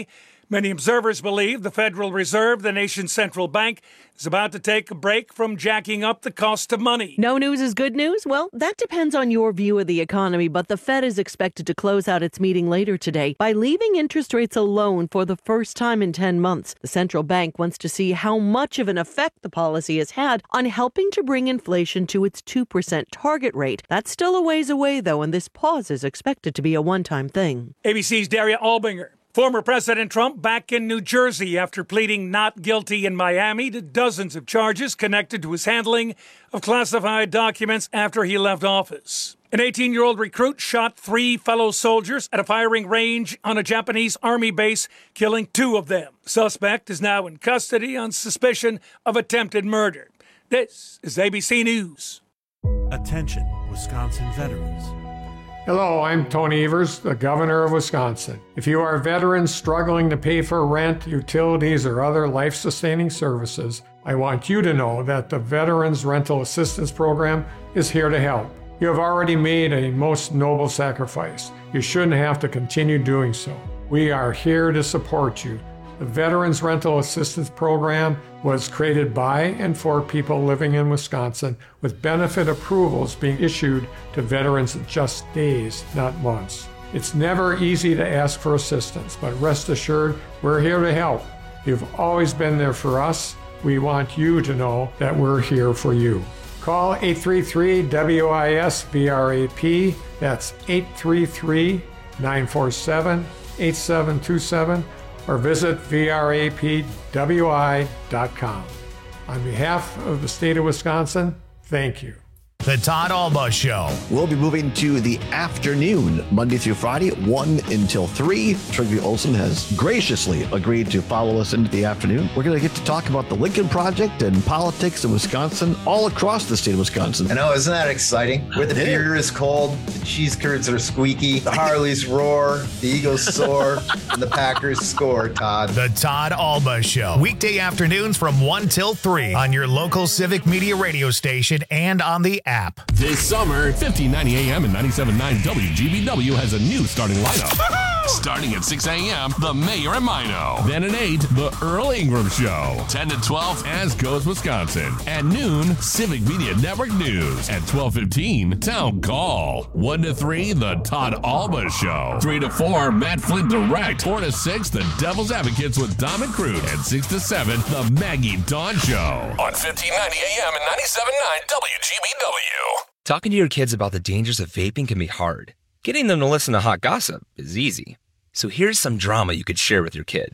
Speaker 2: Many observers believe the Federal Reserve, the nation's central bank, is about to take a break from jacking up the cost of money.
Speaker 4: No news is good news? Well, that depends on your view of the economy, but the Fed is expected to close out its meeting later today by leaving interest rates alone for the first time in ten months. The central bank wants to see how much of an effect the policy has had on helping to bring inflation to its two percent target rate. That's still a ways away, though, and this pause is expected to be a one-time thing.
Speaker 2: A B C's Daria Albinger. Former President Trump back in New Jersey after pleading not guilty in Miami to dozens of charges connected to his handling of classified documents after he left office. An eighteen-year-old recruit shot three fellow soldiers at a firing range on a Japanese army base, killing two of them. The suspect is now in custody on suspicion of attempted murder. This is A B C News.
Speaker 6: Attention, Wisconsin veterans.
Speaker 7: Hello, I'm Tony Evers, the governor of Wisconsin. If you are veterans struggling to pay for rent, utilities, or other life-sustaining services, I want you to know that the Veterans Rental Assistance Program is here to help. You have already made a most noble sacrifice. You shouldn't have to continue doing so. We are here to support you. The Veterans Rental Assistance Program was created by and for people living in Wisconsin, with benefit approvals being issued to veterans in just days, not months. It's never easy to ask for assistance, but rest assured, we're here to help. You've always been there for us. We want you to know that we're here for you. Call eight three three W I S V R A P. That's eight three three, nine four seven, eight seven two seven. or visit V R A P W I dot com. On behalf of the state of Wisconsin, thank you.
Speaker 1: The Todd Alba Show.
Speaker 9: We'll be moving to the afternoon, Monday through Friday, one until three. Trygve Olsen has graciously agreed to follow us into the afternoon. We're going to get to talk about the Lincoln Project and politics in Wisconsin, all across the state of Wisconsin.
Speaker 10: I know, isn't that exciting? Where the beer is cold, the cheese curds are squeaky, the Harleys roar, the Eagles soar, and the Packers score, Todd.
Speaker 1: The Todd Alba Show. Weekday afternoons from one till three on your local Civic Media radio station and on the app.
Speaker 8: This summer, fifteen ninety A M and ninety-seven point nine W G B W has a new starting lineup. Starting at six A M, The Mayor and Mino. Then at eight, The Earl Ingram Show. ten to twelve, As Goes Wisconsin. At noon, Civic Media Network News. At twelve fifteen, Town Call. one to three, The Todd Alba Show. three to four, Matt Flint Direct. four to six, The Devil's Advocates with Dom and Crude. And six to seven, The Maggie Dawn Show. On fifteen ninety A M and ninety-seven point nine W G B W.
Speaker 5: Talking to your kids about the dangers of vaping can be hard. Getting them to listen to hot gossip is easy. So here's some drama you could share with your kid.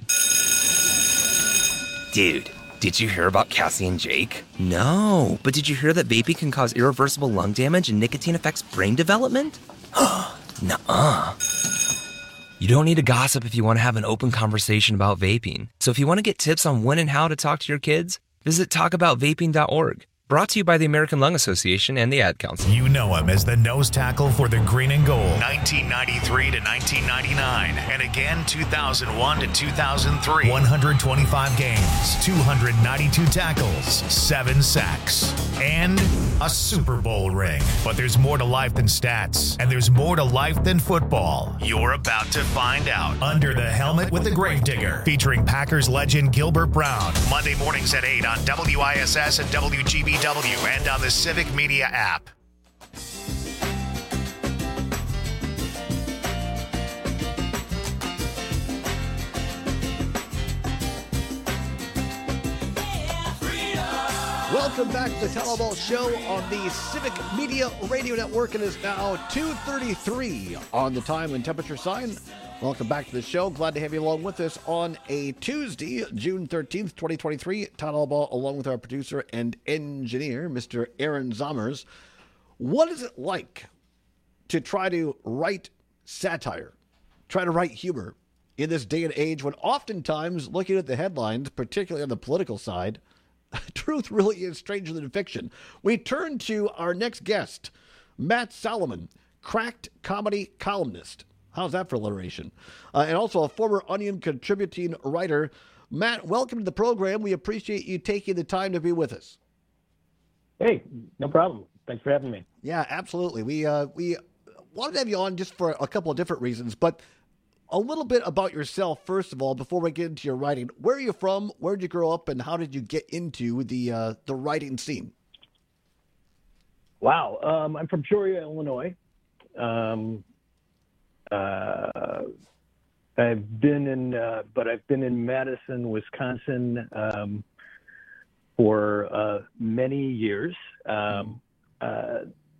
Speaker 5: Dude, did you hear about Cassie and Jake? No, but did you hear that vaping can cause irreversible lung damage and nicotine affects brain development? Nuh-uh. You don't need to gossip if you want to have an open conversation about vaping. So if you want to get tips on when and how to talk to your kids, visit talk about vaping dot org. Brought to you by the American Lung Association and the Ad Council.
Speaker 1: You know him as the nose tackle for the Green and Gold, nineteen ninety-three to nineteen ninety-nine, and again two thousand one to two thousand three. one hundred twenty-five games, two hundred ninety-two tackles, seven sacks, and a Super Bowl ring. But there's more to life than stats, and there's more to life than football. You're about to find out. Under the Helmet with the Gravedigger, featuring Packers legend Gilbert Brown. Monday mornings at eight on W I S S and W G B W and on the Civic Media app.
Speaker 16: Welcome back to the Todd Alba Show on the Civic Media Radio Network. It is now two thirty-three on the time and temperature sign. Welcome back to the show. Glad to have you along with us on a Tuesday, June thirteenth, twenty twenty-three. Todd Alba, along with our producer and engineer, Mister Aaron Zommers. What is it like to try to write satire, try to write humor in this day and age when oftentimes, looking at the headlines, particularly on the political side, truth really is stranger than fiction? We turn to our next guest, Matt Solomon, cracked comedy columnist. How's that for alliteration? Uh, and also a former Onion contributing writer. Matt, welcome to the program. We appreciate you taking the time to be with us.
Speaker 23: Hey, no problem. Thanks for having me.
Speaker 16: Yeah, absolutely. We uh, we wanted to have you on just for a couple of different reasons, but a little bit about yourself, first of all, before we get into your writing. Where are you from? Where did you grow up? And how did you get into the uh, the writing scene?
Speaker 23: Wow. Um, I'm from Peoria, Illinois. Um, uh, I've been in, uh, but I've been in Madison, Wisconsin um, for uh, many years. Um, uh,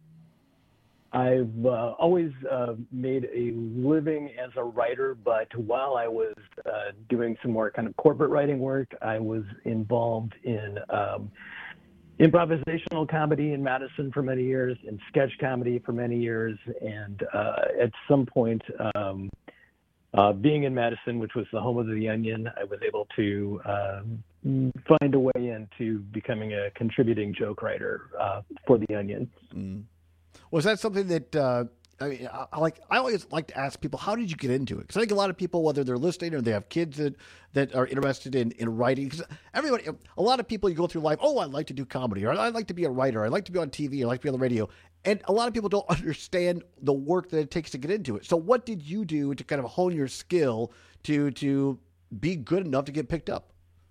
Speaker 23: I've uh, always uh, made a living as a writer, but while I was uh, doing some more kind of corporate writing work, I was involved in um, improvisational comedy in Madison for many years, and sketch comedy for many years, and uh, at some point, um, uh, being in Madison, which was the home of The Onion, I was able to uh, find a way into becoming a contributing joke writer uh, for The Onion.
Speaker 16: Mm. Was that something that uh, I mean? I, I like. I always like to ask people, how did you get into it? Because I think a lot of people, whether they're listening or they have kids that, that are interested in, in writing, because everybody, a lot of people, you go through life. Oh, I'd like to do comedy, or I'd like to be a writer, I'd like to be on T V, or I'd like to be on the radio, and a lot of people don't understand the work that it takes to get into it. So, what did you do to kind of hone your skill to to be good enough to get picked up?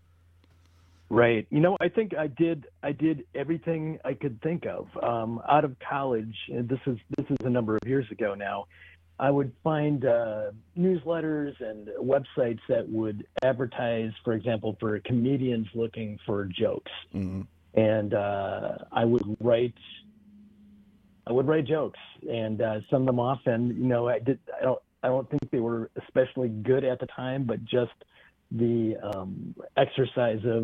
Speaker 23: Right. You know, I think I did. I did everything I could think of. Um, out of college, and this is this is a number of years ago now. I would find uh, newsletters and websites that would advertise, for example, for comedians looking for jokes,
Speaker 16: mm-hmm.
Speaker 23: and uh, I would write. I would write jokes and uh, send them off, and you know, I did. I don't. I don't think they were especially good at the time, but just the um, exercise of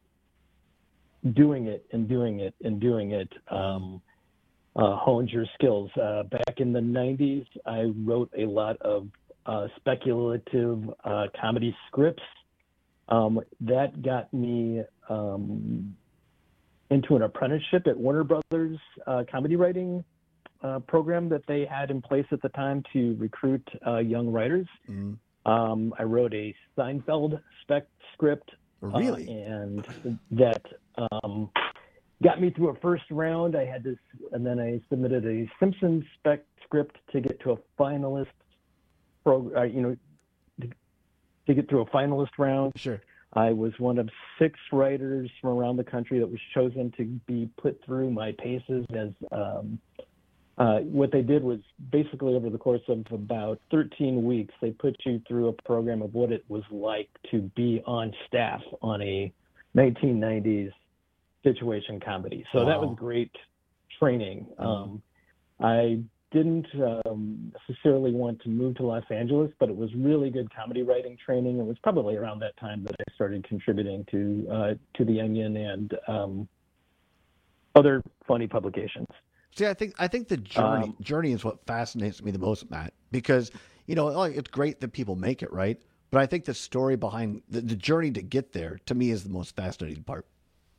Speaker 23: doing it and doing it and doing it um, uh, honed your skills. Uh, back in the nineties, I wrote a lot of uh, speculative uh, comedy scripts. Um, that got me um, into an apprenticeship at Warner Brothers uh, comedy writing uh, program that they had in place at the time to recruit uh, young writers.
Speaker 16: Mm-hmm.
Speaker 23: Um, I wrote a Seinfeld spec script,
Speaker 16: really,
Speaker 23: uh, and that um, got me through a first round. I had this, and then I submitted a Simpsons spec script to get to a finalist program. Uh, you know, to, to get through a finalist round.
Speaker 16: Sure.
Speaker 23: I was one of six writers from around the country that was chosen to be put through my paces as. Um, Uh, what they did was basically over the course of about thirteen weeks, they put you through a program of what it was like to be on staff on a nineteen nineties situation comedy. So wow. That was great training. Mm. Um, I didn't um, necessarily want to move to Los Angeles, but it was really good comedy writing training. It was probably around that time that I started contributing to uh, to The Onion and um, other funny publications.
Speaker 16: See, I think I think the journey
Speaker 23: Um,
Speaker 16: journey is what fascinates me the most, Matt, because, you know, like, it's great that people make it, right? But I think the story behind the, the journey to get there, to me, is the most fascinating part.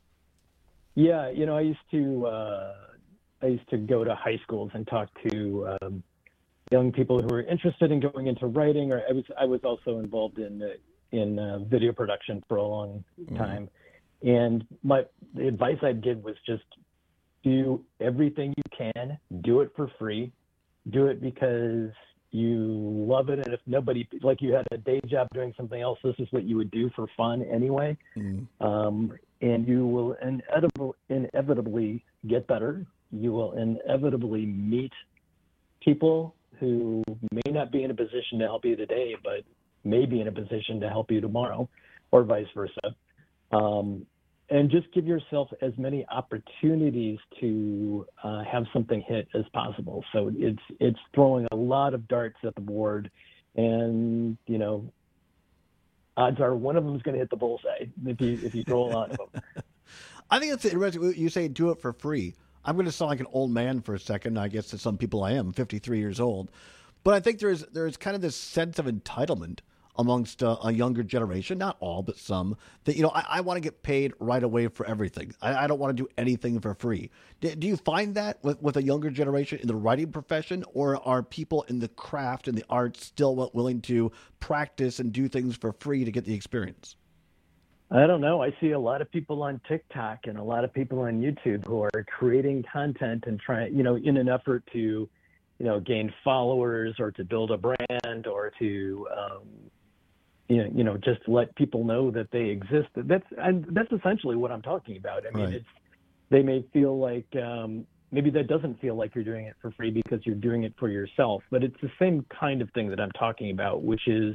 Speaker 23: Yeah, you know, I used to uh, I used to go to high schools and talk to um, young people who were interested in going into writing, or I was I was also involved in uh, in uh, video production for a long time, mm. and my the advice I'd give was just do everything you can, do it for free, do it because you love it, and if nobody, like you had a day job doing something else, this is what you would do for fun anyway,
Speaker 16: mm.
Speaker 23: um, and you will inevitably, inevitably get better. You will inevitably meet people who may not be in a position to help you today, but may be in a position to help you tomorrow, or vice versa. Um, And just give yourself as many opportunities to uh, have something hit as possible. So it's it's throwing a lot of darts at the board, and you know, odds are one of them is going to hit the bullseye if you if you throw a lot of them.
Speaker 16: I think it's interesting. You say do it for free. I'm going to sound like an old man for a second. I guess to some people I am. I'm fifty-three years old, but I think there's there's kind of this sense of entitlement amongst uh, a younger generation, not all, but some, that, you know, I, I want to get paid right away for everything. I, I don't want to do anything for free. Do, do you find that with, with a younger generation in the writing profession, or are people in the craft and the arts still willing to practice and do things for free to get the experience?
Speaker 23: I don't know. I see a lot of people on TikTok and a lot of people on YouTube who are creating content and trying, you know, in an effort to you know, gain followers or to build a brand or to, um, you know, you know, just let people know that they exist. That's and that's essentially what I'm talking about. I mean,
Speaker 16: Right.
Speaker 23: it's they may feel like um, maybe that doesn't feel like you're doing it for free because you're doing it for yourself, but it's the same kind of thing that I'm talking about, which is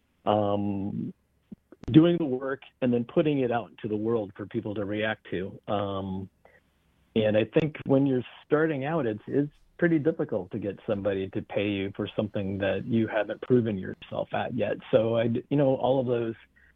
Speaker 23: um, doing the work and then putting it out into the world for people to react to. Um, and I think when you're starting out, it's it's pretty difficult to get somebody to pay you for something that you haven't proven yourself at yet. So I, you know, all of those,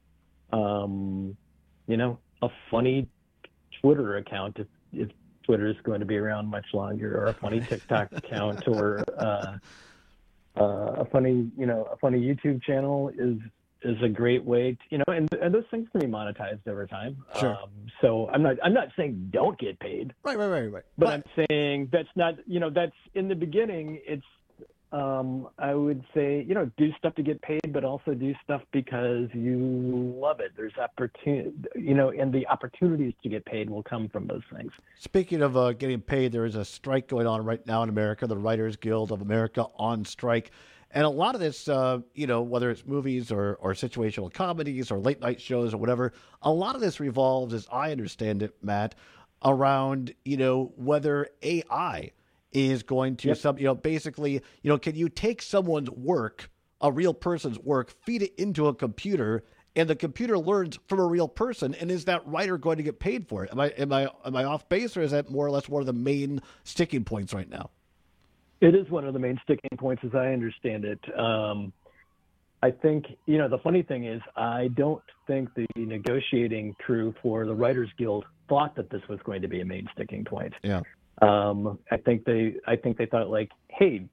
Speaker 23: um, you know, a funny Twitter account, if, if Twitter is going to be around much longer, or a funny TikTok account, or uh, uh, a funny, you know, a funny YouTube channel is is a great way to, you know, and, and those things can be monetized over time.
Speaker 16: Sure.
Speaker 23: Um, so I'm not I'm not saying don't get paid.
Speaker 16: Right, right, right, right.
Speaker 23: But, I'm saying that's not, you know, that's in the beginning. It's, um, I would say, you know, do stuff to get paid, but also do stuff because you love it. There's opportunity, you know, and the opportunities to get paid will come from those things.
Speaker 16: Speaking of uh, getting paid, there is a strike going on right now in America, the Writers Guild of America on strike. And a lot of this, uh, you know, whether it's movies or, or situational comedies or late night shows or whatever, a lot of this revolves, as I understand it, Matt, around, you know, whether A I is going to,
Speaker 23: Yep.
Speaker 16: some, you know, basically, you know, can you take someone's work, a real person's work, feed it into a computer, and the computer learns from a real person, and is that writer going to get paid for it? Am I am I am I off base, or is that more or less one of the main sticking points right now?
Speaker 23: It is one of the main sticking points, as I understand it. Um, I think, you know, the funny thing is, I don't think the negotiating crew for the Writers Guild thought that this was going to be a main sticking point.
Speaker 16: Yeah.
Speaker 23: Um, I think they, I think they thought like, hey,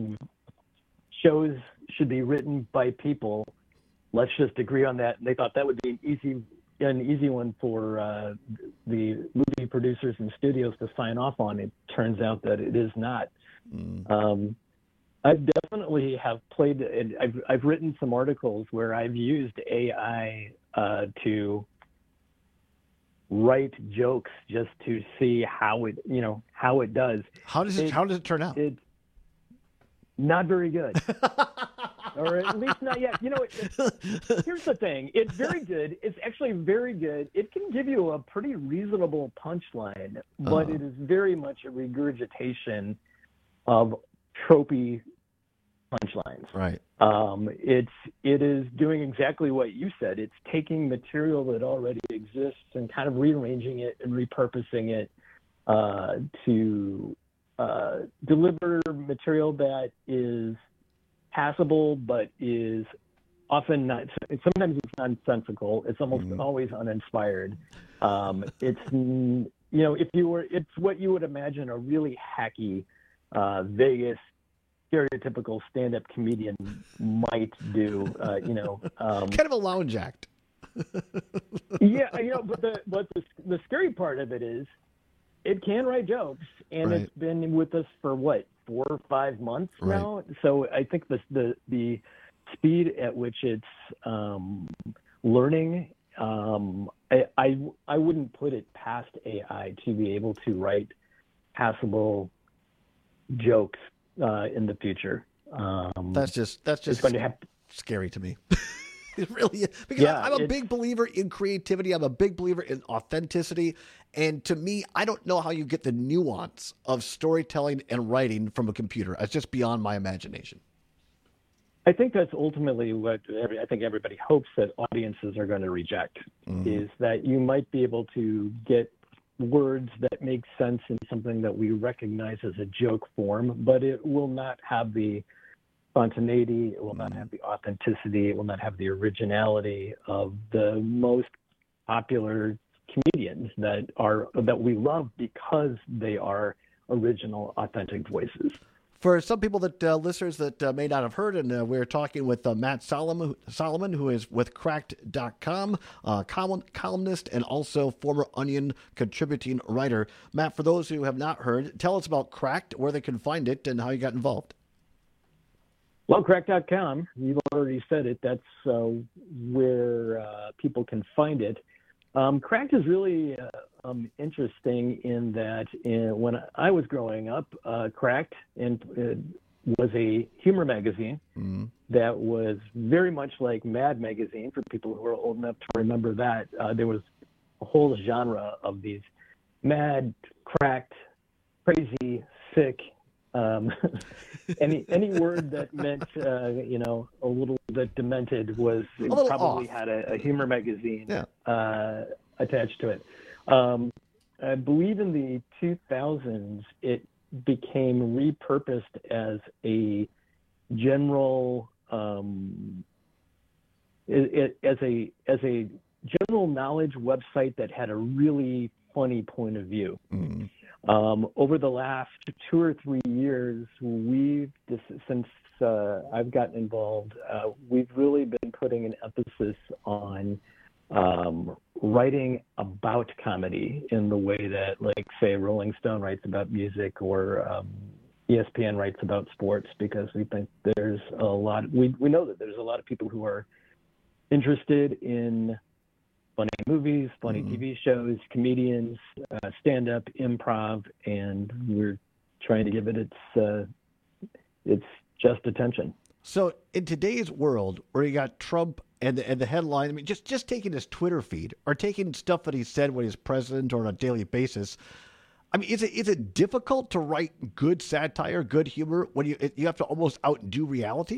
Speaker 23: shows should be written by people. Let's just agree on that. And they thought that would be an easy, an easy one for uh, the movie producers and studios to sign off on. It turns out that it is not.
Speaker 16: Mm.
Speaker 23: Um, I definitely have played, and I've, I've written some articles where I've used A I uh, to write jokes just to see how it, you know, how it does.
Speaker 16: How does it,
Speaker 23: it
Speaker 16: how does it turn out?
Speaker 23: It's not very good. Or at least not yet. You know, it, here's the thing. It's very good. It's actually very good. It can give you a pretty reasonable punchline, but
Speaker 16: Uh-huh.
Speaker 23: it is very much a regurgitation of tropey punchlines.
Speaker 16: Right.
Speaker 23: Um, it's it is doing exactly what you said. It's taking material that already exists and kind of rearranging it and repurposing it uh, to uh, deliver material that is passable, but is often not. Sometimes it's nonsensical. It's almost
Speaker 16: Mm-hmm.
Speaker 23: always uninspired. Um, it's you know, if you were, it's what you would imagine a really hacky uh, Vegas stereotypical stand-up comedian might do. Uh, you know, um,
Speaker 16: kind of a lounge act.
Speaker 23: yeah, you know, but the but the, the scary part of it is, it can write jokes, and
Speaker 16: Right.
Speaker 23: it's been with us for what, four or five months
Speaker 16: Right.
Speaker 23: now. So I think the the the speed at which it's um, learning, um, I, I I wouldn't put it past A I to be able to write passable jokes uh, in the future. Um,
Speaker 16: That's just that's
Speaker 23: it's
Speaker 16: just
Speaker 23: going to have
Speaker 16: scary to me. It really is. Because
Speaker 23: Yeah,
Speaker 16: I'm a
Speaker 23: it's-
Speaker 16: big believer in creativity. I'm a big believer in authenticity. And to me, I don't know how you get the nuance of storytelling and writing from a computer. It's just beyond my imagination.
Speaker 23: I think that's ultimately what every, I think everybody hopes that audiences are going to reject,
Speaker 16: Mhm.
Speaker 23: is that you might be able to get words that make sense in something that we recognize as a joke form, but it will not have the spontaneity, it will not have the authenticity, it will not have the originality of the most popular comedians that are that we love because they are original, authentic voices.
Speaker 16: For some people that uh, listeners that uh, may not have heard, and uh, we're talking with uh, Matt Solomon, Solomon, who is with Cracked dot com, uh, column, columnist and also former Onion contributing writer. Matt, for those who have not heard, tell us about Cracked, where they can find it, and how you got involved.
Speaker 23: Well, Cracked dot com, you've already said it. That's uh, where uh, people can find it. Um, Cracked is really uh, um, interesting in that in, when I was growing up, uh, Cracked and was a humor magazine
Speaker 9: Mm.
Speaker 23: that was very much like Mad Magazine, for people who are old enough to remember that. Uh, there was a whole genre of these mad, cracked, crazy, sick, um, any any word that meant, uh, you know, a little bit demented was
Speaker 16: little
Speaker 23: probably
Speaker 16: off.
Speaker 23: had a, a humor magazine
Speaker 16: Yeah.
Speaker 23: uh, attached to it. Um, I believe in the two thousands, it became repurposed as a general, um, it, it, as a as a general knowledge website that had a really funny point of view.
Speaker 9: Mm.
Speaker 23: Um, over the last two or three years, we've this, since uh, I've gotten involved, uh, we've really been putting an emphasis on um, writing about comedy in the way that, like, say, Rolling Stone writes about music, or um, E S P N writes about sports, because we think there's a lot. We we know that there's a lot of people who are interested in funny movies, funny
Speaker 9: Mm.
Speaker 23: T V shows, comedians, uh, stand-up, improv, and we're trying to give it its uh, its just attention.
Speaker 16: So in today's world, where you got Trump and the, and the headline, I mean, just just taking his Twitter feed or taking stuff that he said when he's president or on a daily basis, I mean, is it is it difficult to write good satire, good humor when you you have to almost outdo reality?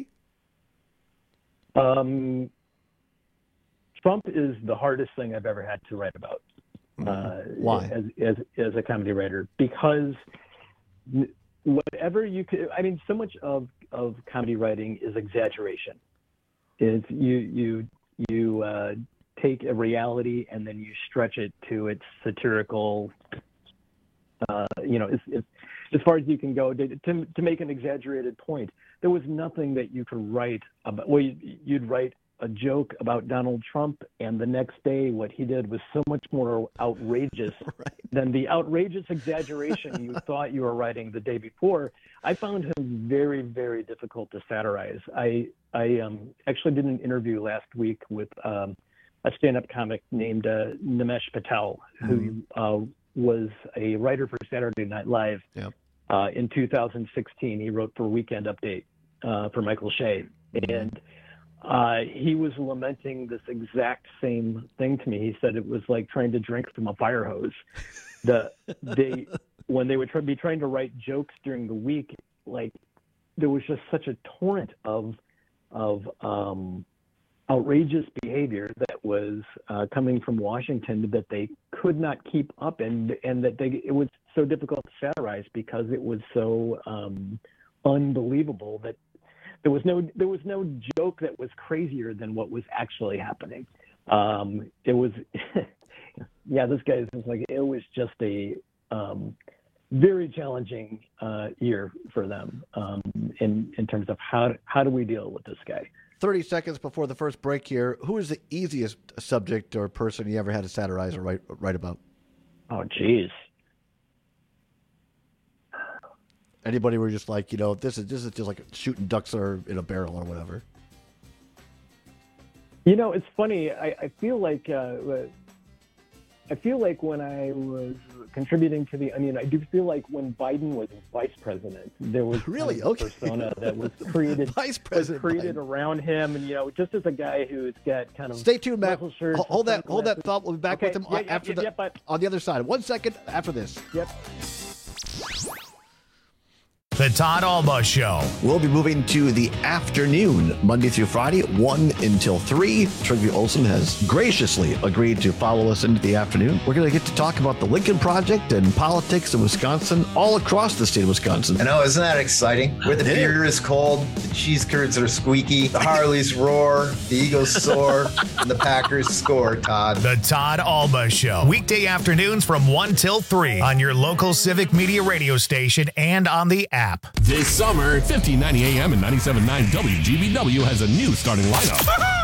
Speaker 23: Um, Trump is the hardest thing I've ever had to write about. Uh,
Speaker 16: Why?
Speaker 23: As, as as a comedy writer, because whatever you could, I mean, so much of, of comedy writing is exaggeration. Is you you you uh, take a reality and then you stretch it to its satirical. Uh, you know, it's, it's, as far as you can go to, to to make an exaggerated point. There was nothing that you could write about. Well, you, you'd write a joke about Donald Trump, and the next day what he did was so much more outrageous right. than the outrageous exaggeration you thought you were writing the day before. I found him very, very difficult to satirize. I I um, actually did an interview last week with um, a stand-up comic named uh, Nimesh Patel, who mm-hmm. uh, was a writer for Saturday Night Live.
Speaker 16: Yep.
Speaker 23: Uh, in two thousand sixteen, he wrote for Weekend Update uh, for Michael Shea, mm-hmm. and Uh, he was lamenting this exact same thing to me. He said it was like trying to drink from a fire hose. The they when they would try, be trying to write jokes during the week, like there was just such a torrent of of um, outrageous behavior that was uh, coming from Washington that they could not keep up, and and that they it was so difficult to satirize because it was so um, unbelievable that. There was no there was no joke that was crazier than what was actually happening. Um, it was, yeah, this guy is like, it was just a um, very challenging uh, year for them um, in in terms of how how do we deal with this guy.
Speaker 16: thirty seconds before the first break here, who is the easiest subject or person you ever had to satirize or write write about?
Speaker 23: Oh, geez.
Speaker 16: Anybody were just like, you know, this is this is just like shooting ducks or in a barrel or whatever.
Speaker 23: You know, it's funny. I, I feel like uh, I feel like when I was contributing to the Onion, I do feel like when Biden was vice president, there was
Speaker 16: really
Speaker 23: kind of
Speaker 16: okay.
Speaker 23: a persona that was created,
Speaker 16: vice president
Speaker 23: was created
Speaker 16: Biden.
Speaker 23: around him, and you know, just as a guy who's got kind of
Speaker 16: stay tuned, Matt.
Speaker 23: Shirts,
Speaker 16: Hold that, hold that thought. We'll be back
Speaker 23: okay.
Speaker 16: with him
Speaker 23: yeah,
Speaker 16: after
Speaker 23: yeah,
Speaker 16: the
Speaker 23: yeah, but...
Speaker 16: on the other side. One second after this.
Speaker 23: Yep.
Speaker 1: The Todd Alba Show.
Speaker 9: We'll be moving to the afternoon, Monday through Friday, one until three. Trygve Olsen has graciously agreed to follow us into the afternoon. We're going to get to talk about the Lincoln Project and politics in Wisconsin, all across the state of Wisconsin.
Speaker 10: I know, isn't that exciting? Where the beer is cold, the cheese curds are squeaky, the Harleys roar, the Eagles soar, and the Packers score, Todd.
Speaker 1: The Todd Alba Show. Weekday afternoons from one till three on your local Civic Media radio station and on the app.
Speaker 8: This summer, fifteen ninety A M and ninety-seven point nine W G B W has a new starting lineup.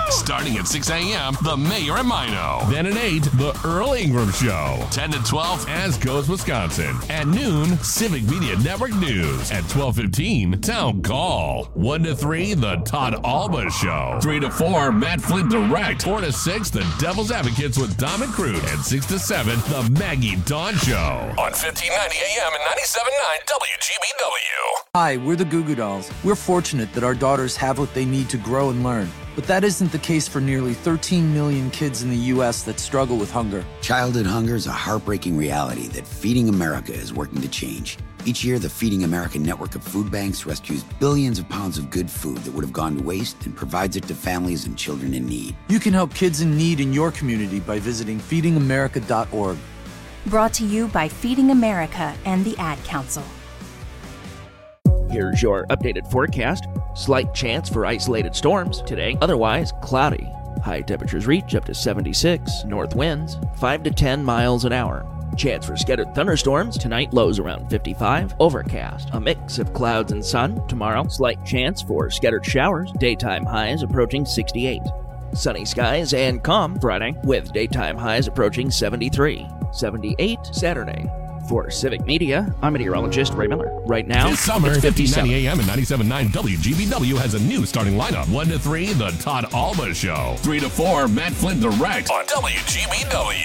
Speaker 8: Starting at six a.m., The Mayor and Mino. Then at eight, The Earl Ingram Show. ten to twelve, As Goes Wisconsin. At noon, Civic Media Network News. At twelve fifteen, Town Call. one to three, The Todd Alba Show. three to four, Matt Flynn Direct. four to six, The Devil's Advocates with Dom and Cruz. And six to seven, The Maggie Dawn Show. On fifteen ninety A M and ninety-seven point nine W G B W.
Speaker 11: Hi, we're the Goo Goo Dolls. We're fortunate that our daughters have what they need to grow and learn. But that isn't the case for nearly thirteen million kids in the U S that struggle with hunger.
Speaker 12: Childhood hunger is a heartbreaking reality that Feeding America is working to change. Each year, the Feeding America network of food banks rescues billions of pounds of good food that would have gone to waste and provides it to families and children in need.
Speaker 11: You can help kids in need in your community by visiting feeding america dot org.
Speaker 13: Brought to you by Feeding America and the Ad Council.
Speaker 22: Here's your updated forecast. Slight chance for isolated storms today, otherwise cloudy. High temperatures reach up to seventy-six, north winds five to ten miles an hour. Chance for scattered thunderstorms tonight, lows around fifty-five, overcast. A mix of clouds and sun. Tomorrow, slight chance for scattered showers, daytime highs approaching sixty-eight. Sunny skies and calm Friday, with daytime highs approaching seventy-three. seventy-eight Saturday. For Civic Media, I'm meteorologist Ray Miller. Right now,
Speaker 8: this summer,
Speaker 22: it's
Speaker 8: fifteen
Speaker 22: fifty-seven.
Speaker 8: ninety A M and ninety-seven point nine W G B W has a new starting lineup. one to three, The Todd Alba Show. three to four, Matt Flynn Direct on W G B W.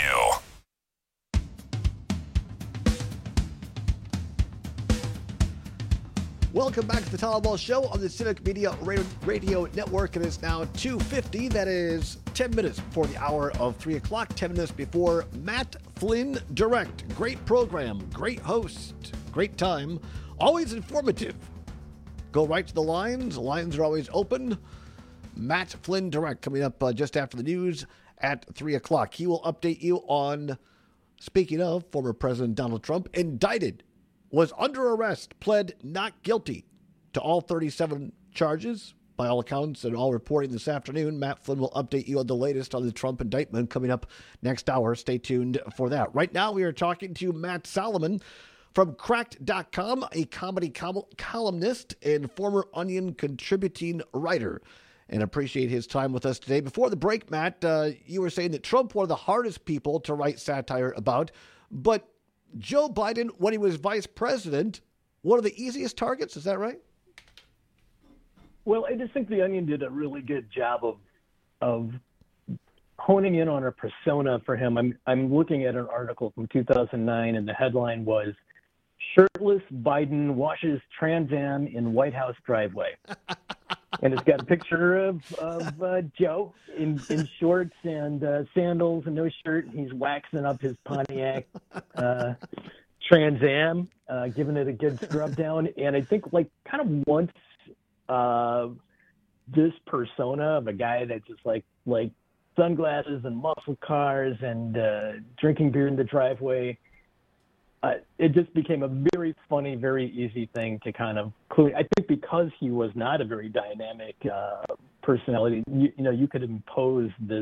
Speaker 16: Welcome back to the Todd Alba Show on the Civic Media Radio, Radio Network. It is now two fifty. That is ten minutes before the hour of three o'clock, ten minutes before Matt Flynn Direct. Great program, great host, great time, always informative. Go right to the lines. The lines are always open. Matt Flynn Direct coming up uh, just after the news at three o'clock. He will update you on, speaking of, former President Donald Trump, indicted, was under arrest, pled not guilty to all thirty-seven charges. By all accounts and all reporting this afternoon, Matt Flynn will update you on the latest on the Trump indictment coming up next hour. Stay tuned for that. Right now, we are talking to Matt Solomon from Cracked dot com, a comedy col- columnist and former Onion contributing writer. And appreciate his time with us today. Before the break, Matt, uh, you were saying that Trump were the hardest people to write satire about, but Joe Biden, when he was vice president, one of the easiest targets. Is that right?
Speaker 23: Well, I just think the Onion did a really good job of of honing in on a persona for him. I'm I'm looking at an article from two thousand nine, and the headline was "Shirtless Biden washes Trans Am in White House driveway," and it's got a picture of of uh, Joe in in shorts and uh, sandals and no shirt. He's waxing up his Pontiac uh, Trans Am, uh, giving it a good scrub down. And I think, like, kind of once. Uh, this persona of a guy that just like like sunglasses and muscle cars and uh, drinking beer in the driveway, uh, it just became a very funny, very easy thing to kind of clue. I think because he was not a very dynamic uh, personality, you, you know, you could impose this,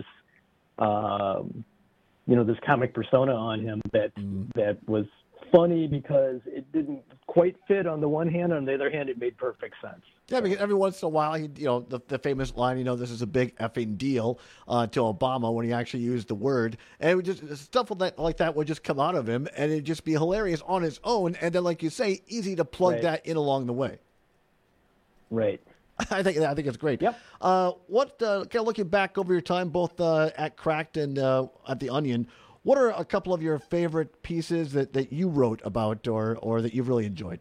Speaker 23: um, you know, this comic persona on him that mm. that was funny because it didn't quite fit on the one hand. On the other hand, it made perfect sense.
Speaker 16: Yeah, because every once in a while, he, you know, the, the famous line, you know, this is a big effing deal uh, to Obama when he actually used the word. And it would just, stuff like that, like that would just come out of him, and it'd just be hilarious on its own. And then, like you say, easy to plug
Speaker 23: Right.
Speaker 16: that in along the way.
Speaker 23: Right.
Speaker 16: I think I think it's great. Yep. Uh, what, uh, kind of looking back over your time, both uh, at Cracked and uh, at The Onion, what are a couple of your favorite pieces that, that you wrote about or, or that you've really enjoyed?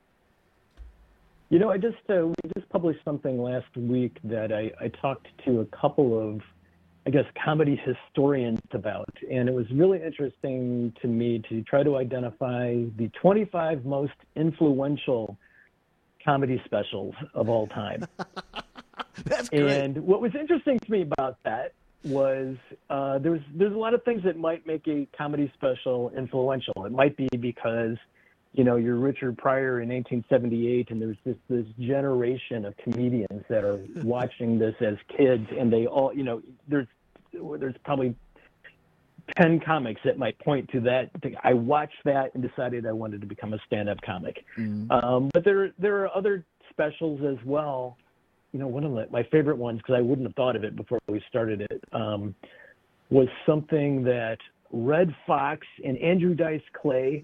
Speaker 23: You know, I just uh, we just published something last week that I, I talked to a couple of, I guess, comedy historians about, and it was really interesting to me to try to identify the twenty-five most influential comedy specials of all time.
Speaker 16: That's great.
Speaker 23: And what was interesting to me about that was uh, there's there's a lot of things that might make a comedy special influential. It might be because, you know, you're Richard Pryor in nineteen seventy-eight, and there's this this generation of comedians that are watching this as kids, and they all, you know, there's there's probably ten comics that might point to that. I watched that and decided I wanted to become a stand-up comic.
Speaker 16: Mm-hmm.
Speaker 23: Um, but there there are other specials as well you know, one of the, my favorite ones, because I wouldn't have thought of it before we started it, um, was something that Red Fox and Andrew Dice Clay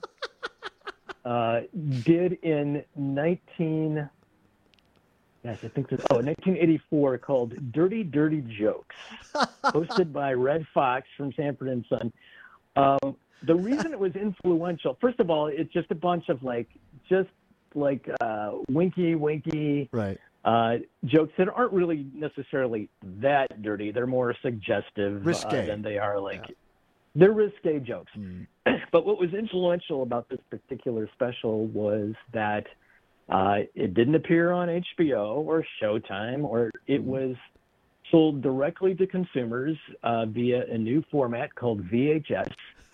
Speaker 23: uh, did in nineteen. Yes, I think this, oh, nineteen eighty-four, called Dirty, Dirty Jokes, hosted by Red Fox from Sanford and Son. Um, the reason it was influential, first of all, it's just a bunch of like, just like uh, winky, winky
Speaker 16: right.
Speaker 23: uh, jokes that aren't really necessarily that dirty. They're more suggestive
Speaker 16: Risque.
Speaker 23: uh, than they are like,
Speaker 16: Yeah.
Speaker 23: they're risque jokes.
Speaker 16: Mm.
Speaker 23: But what was influential about this particular special was that Uh, it didn't appear on H B O or Showtime, or it was sold directly to consumers uh, via a new format called V H S,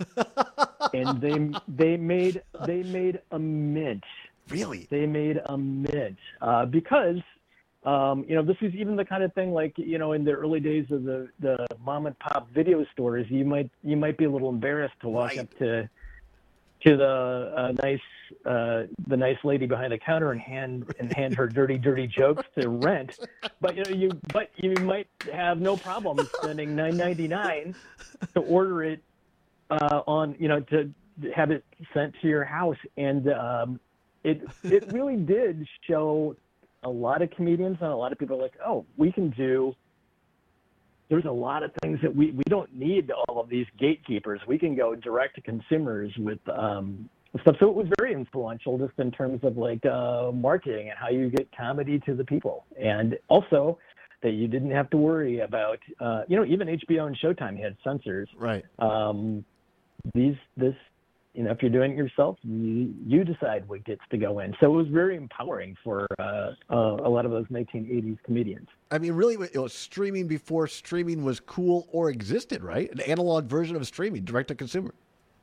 Speaker 23: and they they made they made a mint.
Speaker 16: Really?
Speaker 23: They made a mint uh, because um, you know, this is even the kind of thing like, you know, in the early days of the, the mom and pop video stores, you might you might be a little embarrassed to walk
Speaker 16: Right.
Speaker 23: up to to the uh, nice uh, the nice lady behind the counter and hand and hand her dirty dirty jokes to rent, but you know you but you might have no problem spending nine ninety-nine to order it uh, on you know to have it sent to your house, and um, it it really did show a lot of comedians and a lot of people are like, oh, we can do. There's a lot of things that we, we don't need all of these gatekeepers. We can go direct to consumers with um, stuff. So it was very influential just in terms of like uh, marketing and how you get comedy to the people. And also that you didn't have to worry about, uh, you know, even H B O and Showtime had censors.
Speaker 16: Right.
Speaker 23: Um, these, this, you know, if you're doing it yourself, you, you decide what gets to go in. So it was very empowering for uh, uh, a lot of those nineteen eighties comedians.
Speaker 16: I mean, really, it was streaming before streaming was cool or existed, right? An analog version of streaming, direct to consumer.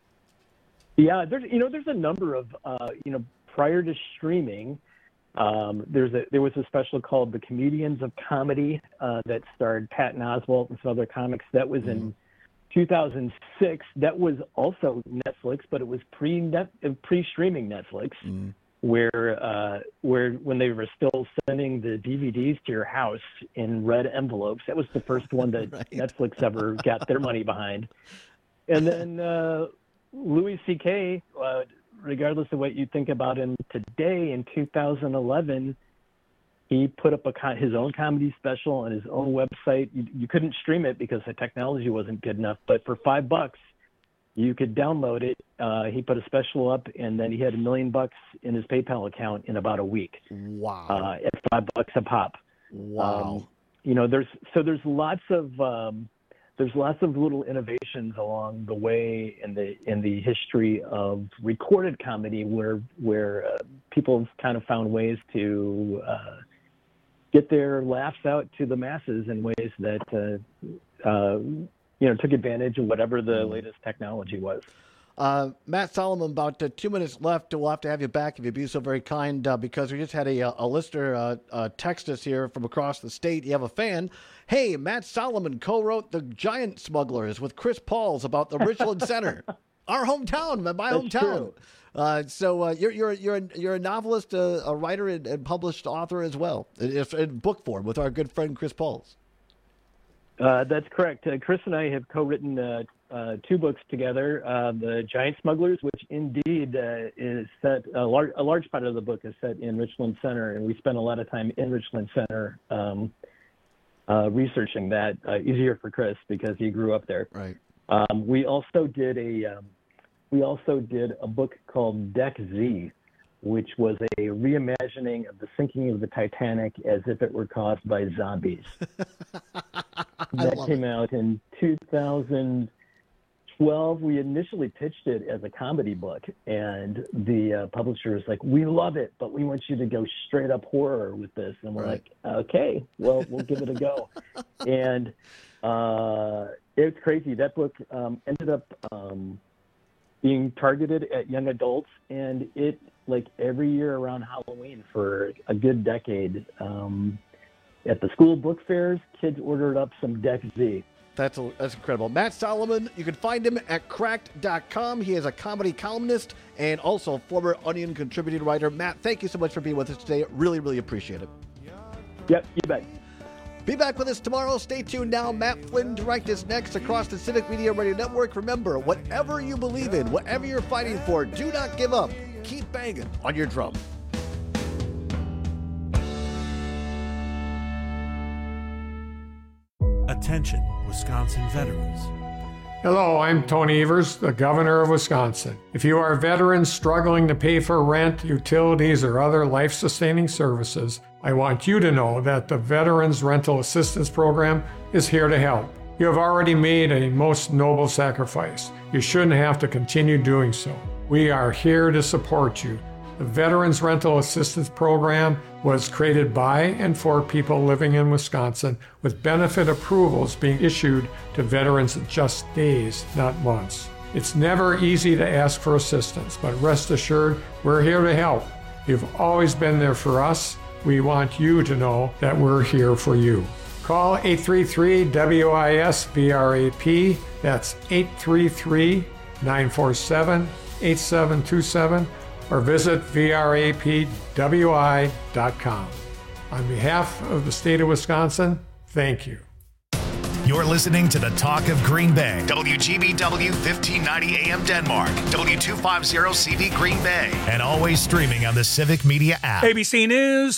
Speaker 23: Yeah, there's you know there's a number of uh, you know prior to streaming, um, there's a there was a special called The Comedians of Comedy uh, that starred Patton Oswalt and some other comics. That was mm-hmm. in two thousand six. That was also Netflix, but it was pre net pre streaming Netflix. Mm-hmm. Where, uh, where when they were still sending the D V Ds to your house in red envelopes. That was the first one that right. Netflix ever got their money behind. And then uh, Louis C K, uh, regardless of what you think about him today, in two thousand eleven, he put up a con- his own comedy special on his own website. You, you couldn't stream it because the technology wasn't good enough, but for five bucks, you could download it. Uh, he put a special up, and then he had a million bucks in his PayPal account in about a week.
Speaker 16: Wow!
Speaker 23: Uh, at five bucks a pop.
Speaker 16: Wow!
Speaker 23: Um, you know, there's so there's lots of um, there's lots of little innovations along the way in the in the history of recorded comedy, where where uh, people have kind of found ways to uh, get their laughs out to the masses in ways that. Uh, uh, you know, took advantage of whatever the latest technology was.
Speaker 16: Uh, Matt Solomon, about uh, two minutes left. We'll have to have you back if you'd be so very kind, uh, because we just had a, a listener uh, uh, text us here from across the state. You have a fan. Hey, Matt Solomon co-wrote The Giant Smugglers with Chris Pauls about the Richland Center, our hometown, my
Speaker 23: That's
Speaker 16: hometown.
Speaker 23: true.
Speaker 16: Uh, so uh, you're you're you're a, you're a novelist, uh, a writer, and, and published author as well, in, in book form with our good friend Chris Pauls.
Speaker 23: Uh, that's correct. Uh, Chris and I have co-written uh, uh, two books together, uh, The Giant Smugglers, which indeed uh, is set, a, lar- a large part of the book is set in Richland Center, and we spent a lot of time in Richland Center um, uh, researching that. Uh, easier for Chris because he grew up there.
Speaker 16: Right.
Speaker 23: Um, we also did a um, we also did a book called Deck Z, which was a reimagining of the sinking of the Titanic as if it were caused by zombies. That came it. out in two thousand twelve. We initially pitched it as a comedy book, and the uh, publisher was like, we love it, but we want you to go straight up horror with this. And we're right. like, okay, well, we'll give it a go. And uh, it's crazy. That book um, ended up um, being targeted at young adults, and it, like every year around Halloween for a good decade, um, at the school book fairs, kids ordered up some Deck Z.
Speaker 16: That's a, that's incredible. Matt Solomon, you can find him at cracked dot com. He is a comedy columnist and also former Onion contributing writer. Matt, thank you so much for being with us today. Really, really appreciate it.
Speaker 23: Yep, you bet.
Speaker 16: Be back with us tomorrow. Stay tuned now. Matt Flynn direct is next across the Civic Media Radio Network. Remember, whatever you believe in, whatever you're fighting for, do not give up. Keep banging on your drum.
Speaker 6: Attention, Wisconsin veterans.
Speaker 7: Hello, I'm Tony Evers, the governor of Wisconsin. If you are veterans struggling to pay for rent, utilities, or other life-sustaining services, I want you to know that the Veterans Rental Assistance Program is here to help. You have already made a most noble sacrifice. You shouldn't have to continue doing so. We are here to support you. The Veterans Rental Assistance Program was created by and for people living in Wisconsin, with benefit approvals being issued to veterans in just days, not months. It's never easy to ask for assistance, but rest assured, we're here to help. You've always been there for us. We want you to know that we're here for you. Call eight three three W I S V R A P. That's eight three three, nine four seven, eight seven two seven. or visit V R A P W I dot com. On behalf of the state of Wisconsin, thank you.
Speaker 1: You're listening to the Talk of Green Bay. W G B W fifteen ninety A M Denmark. W two fifty C V Green Bay. And always streaming on the Civic Media app.
Speaker 2: A B C News.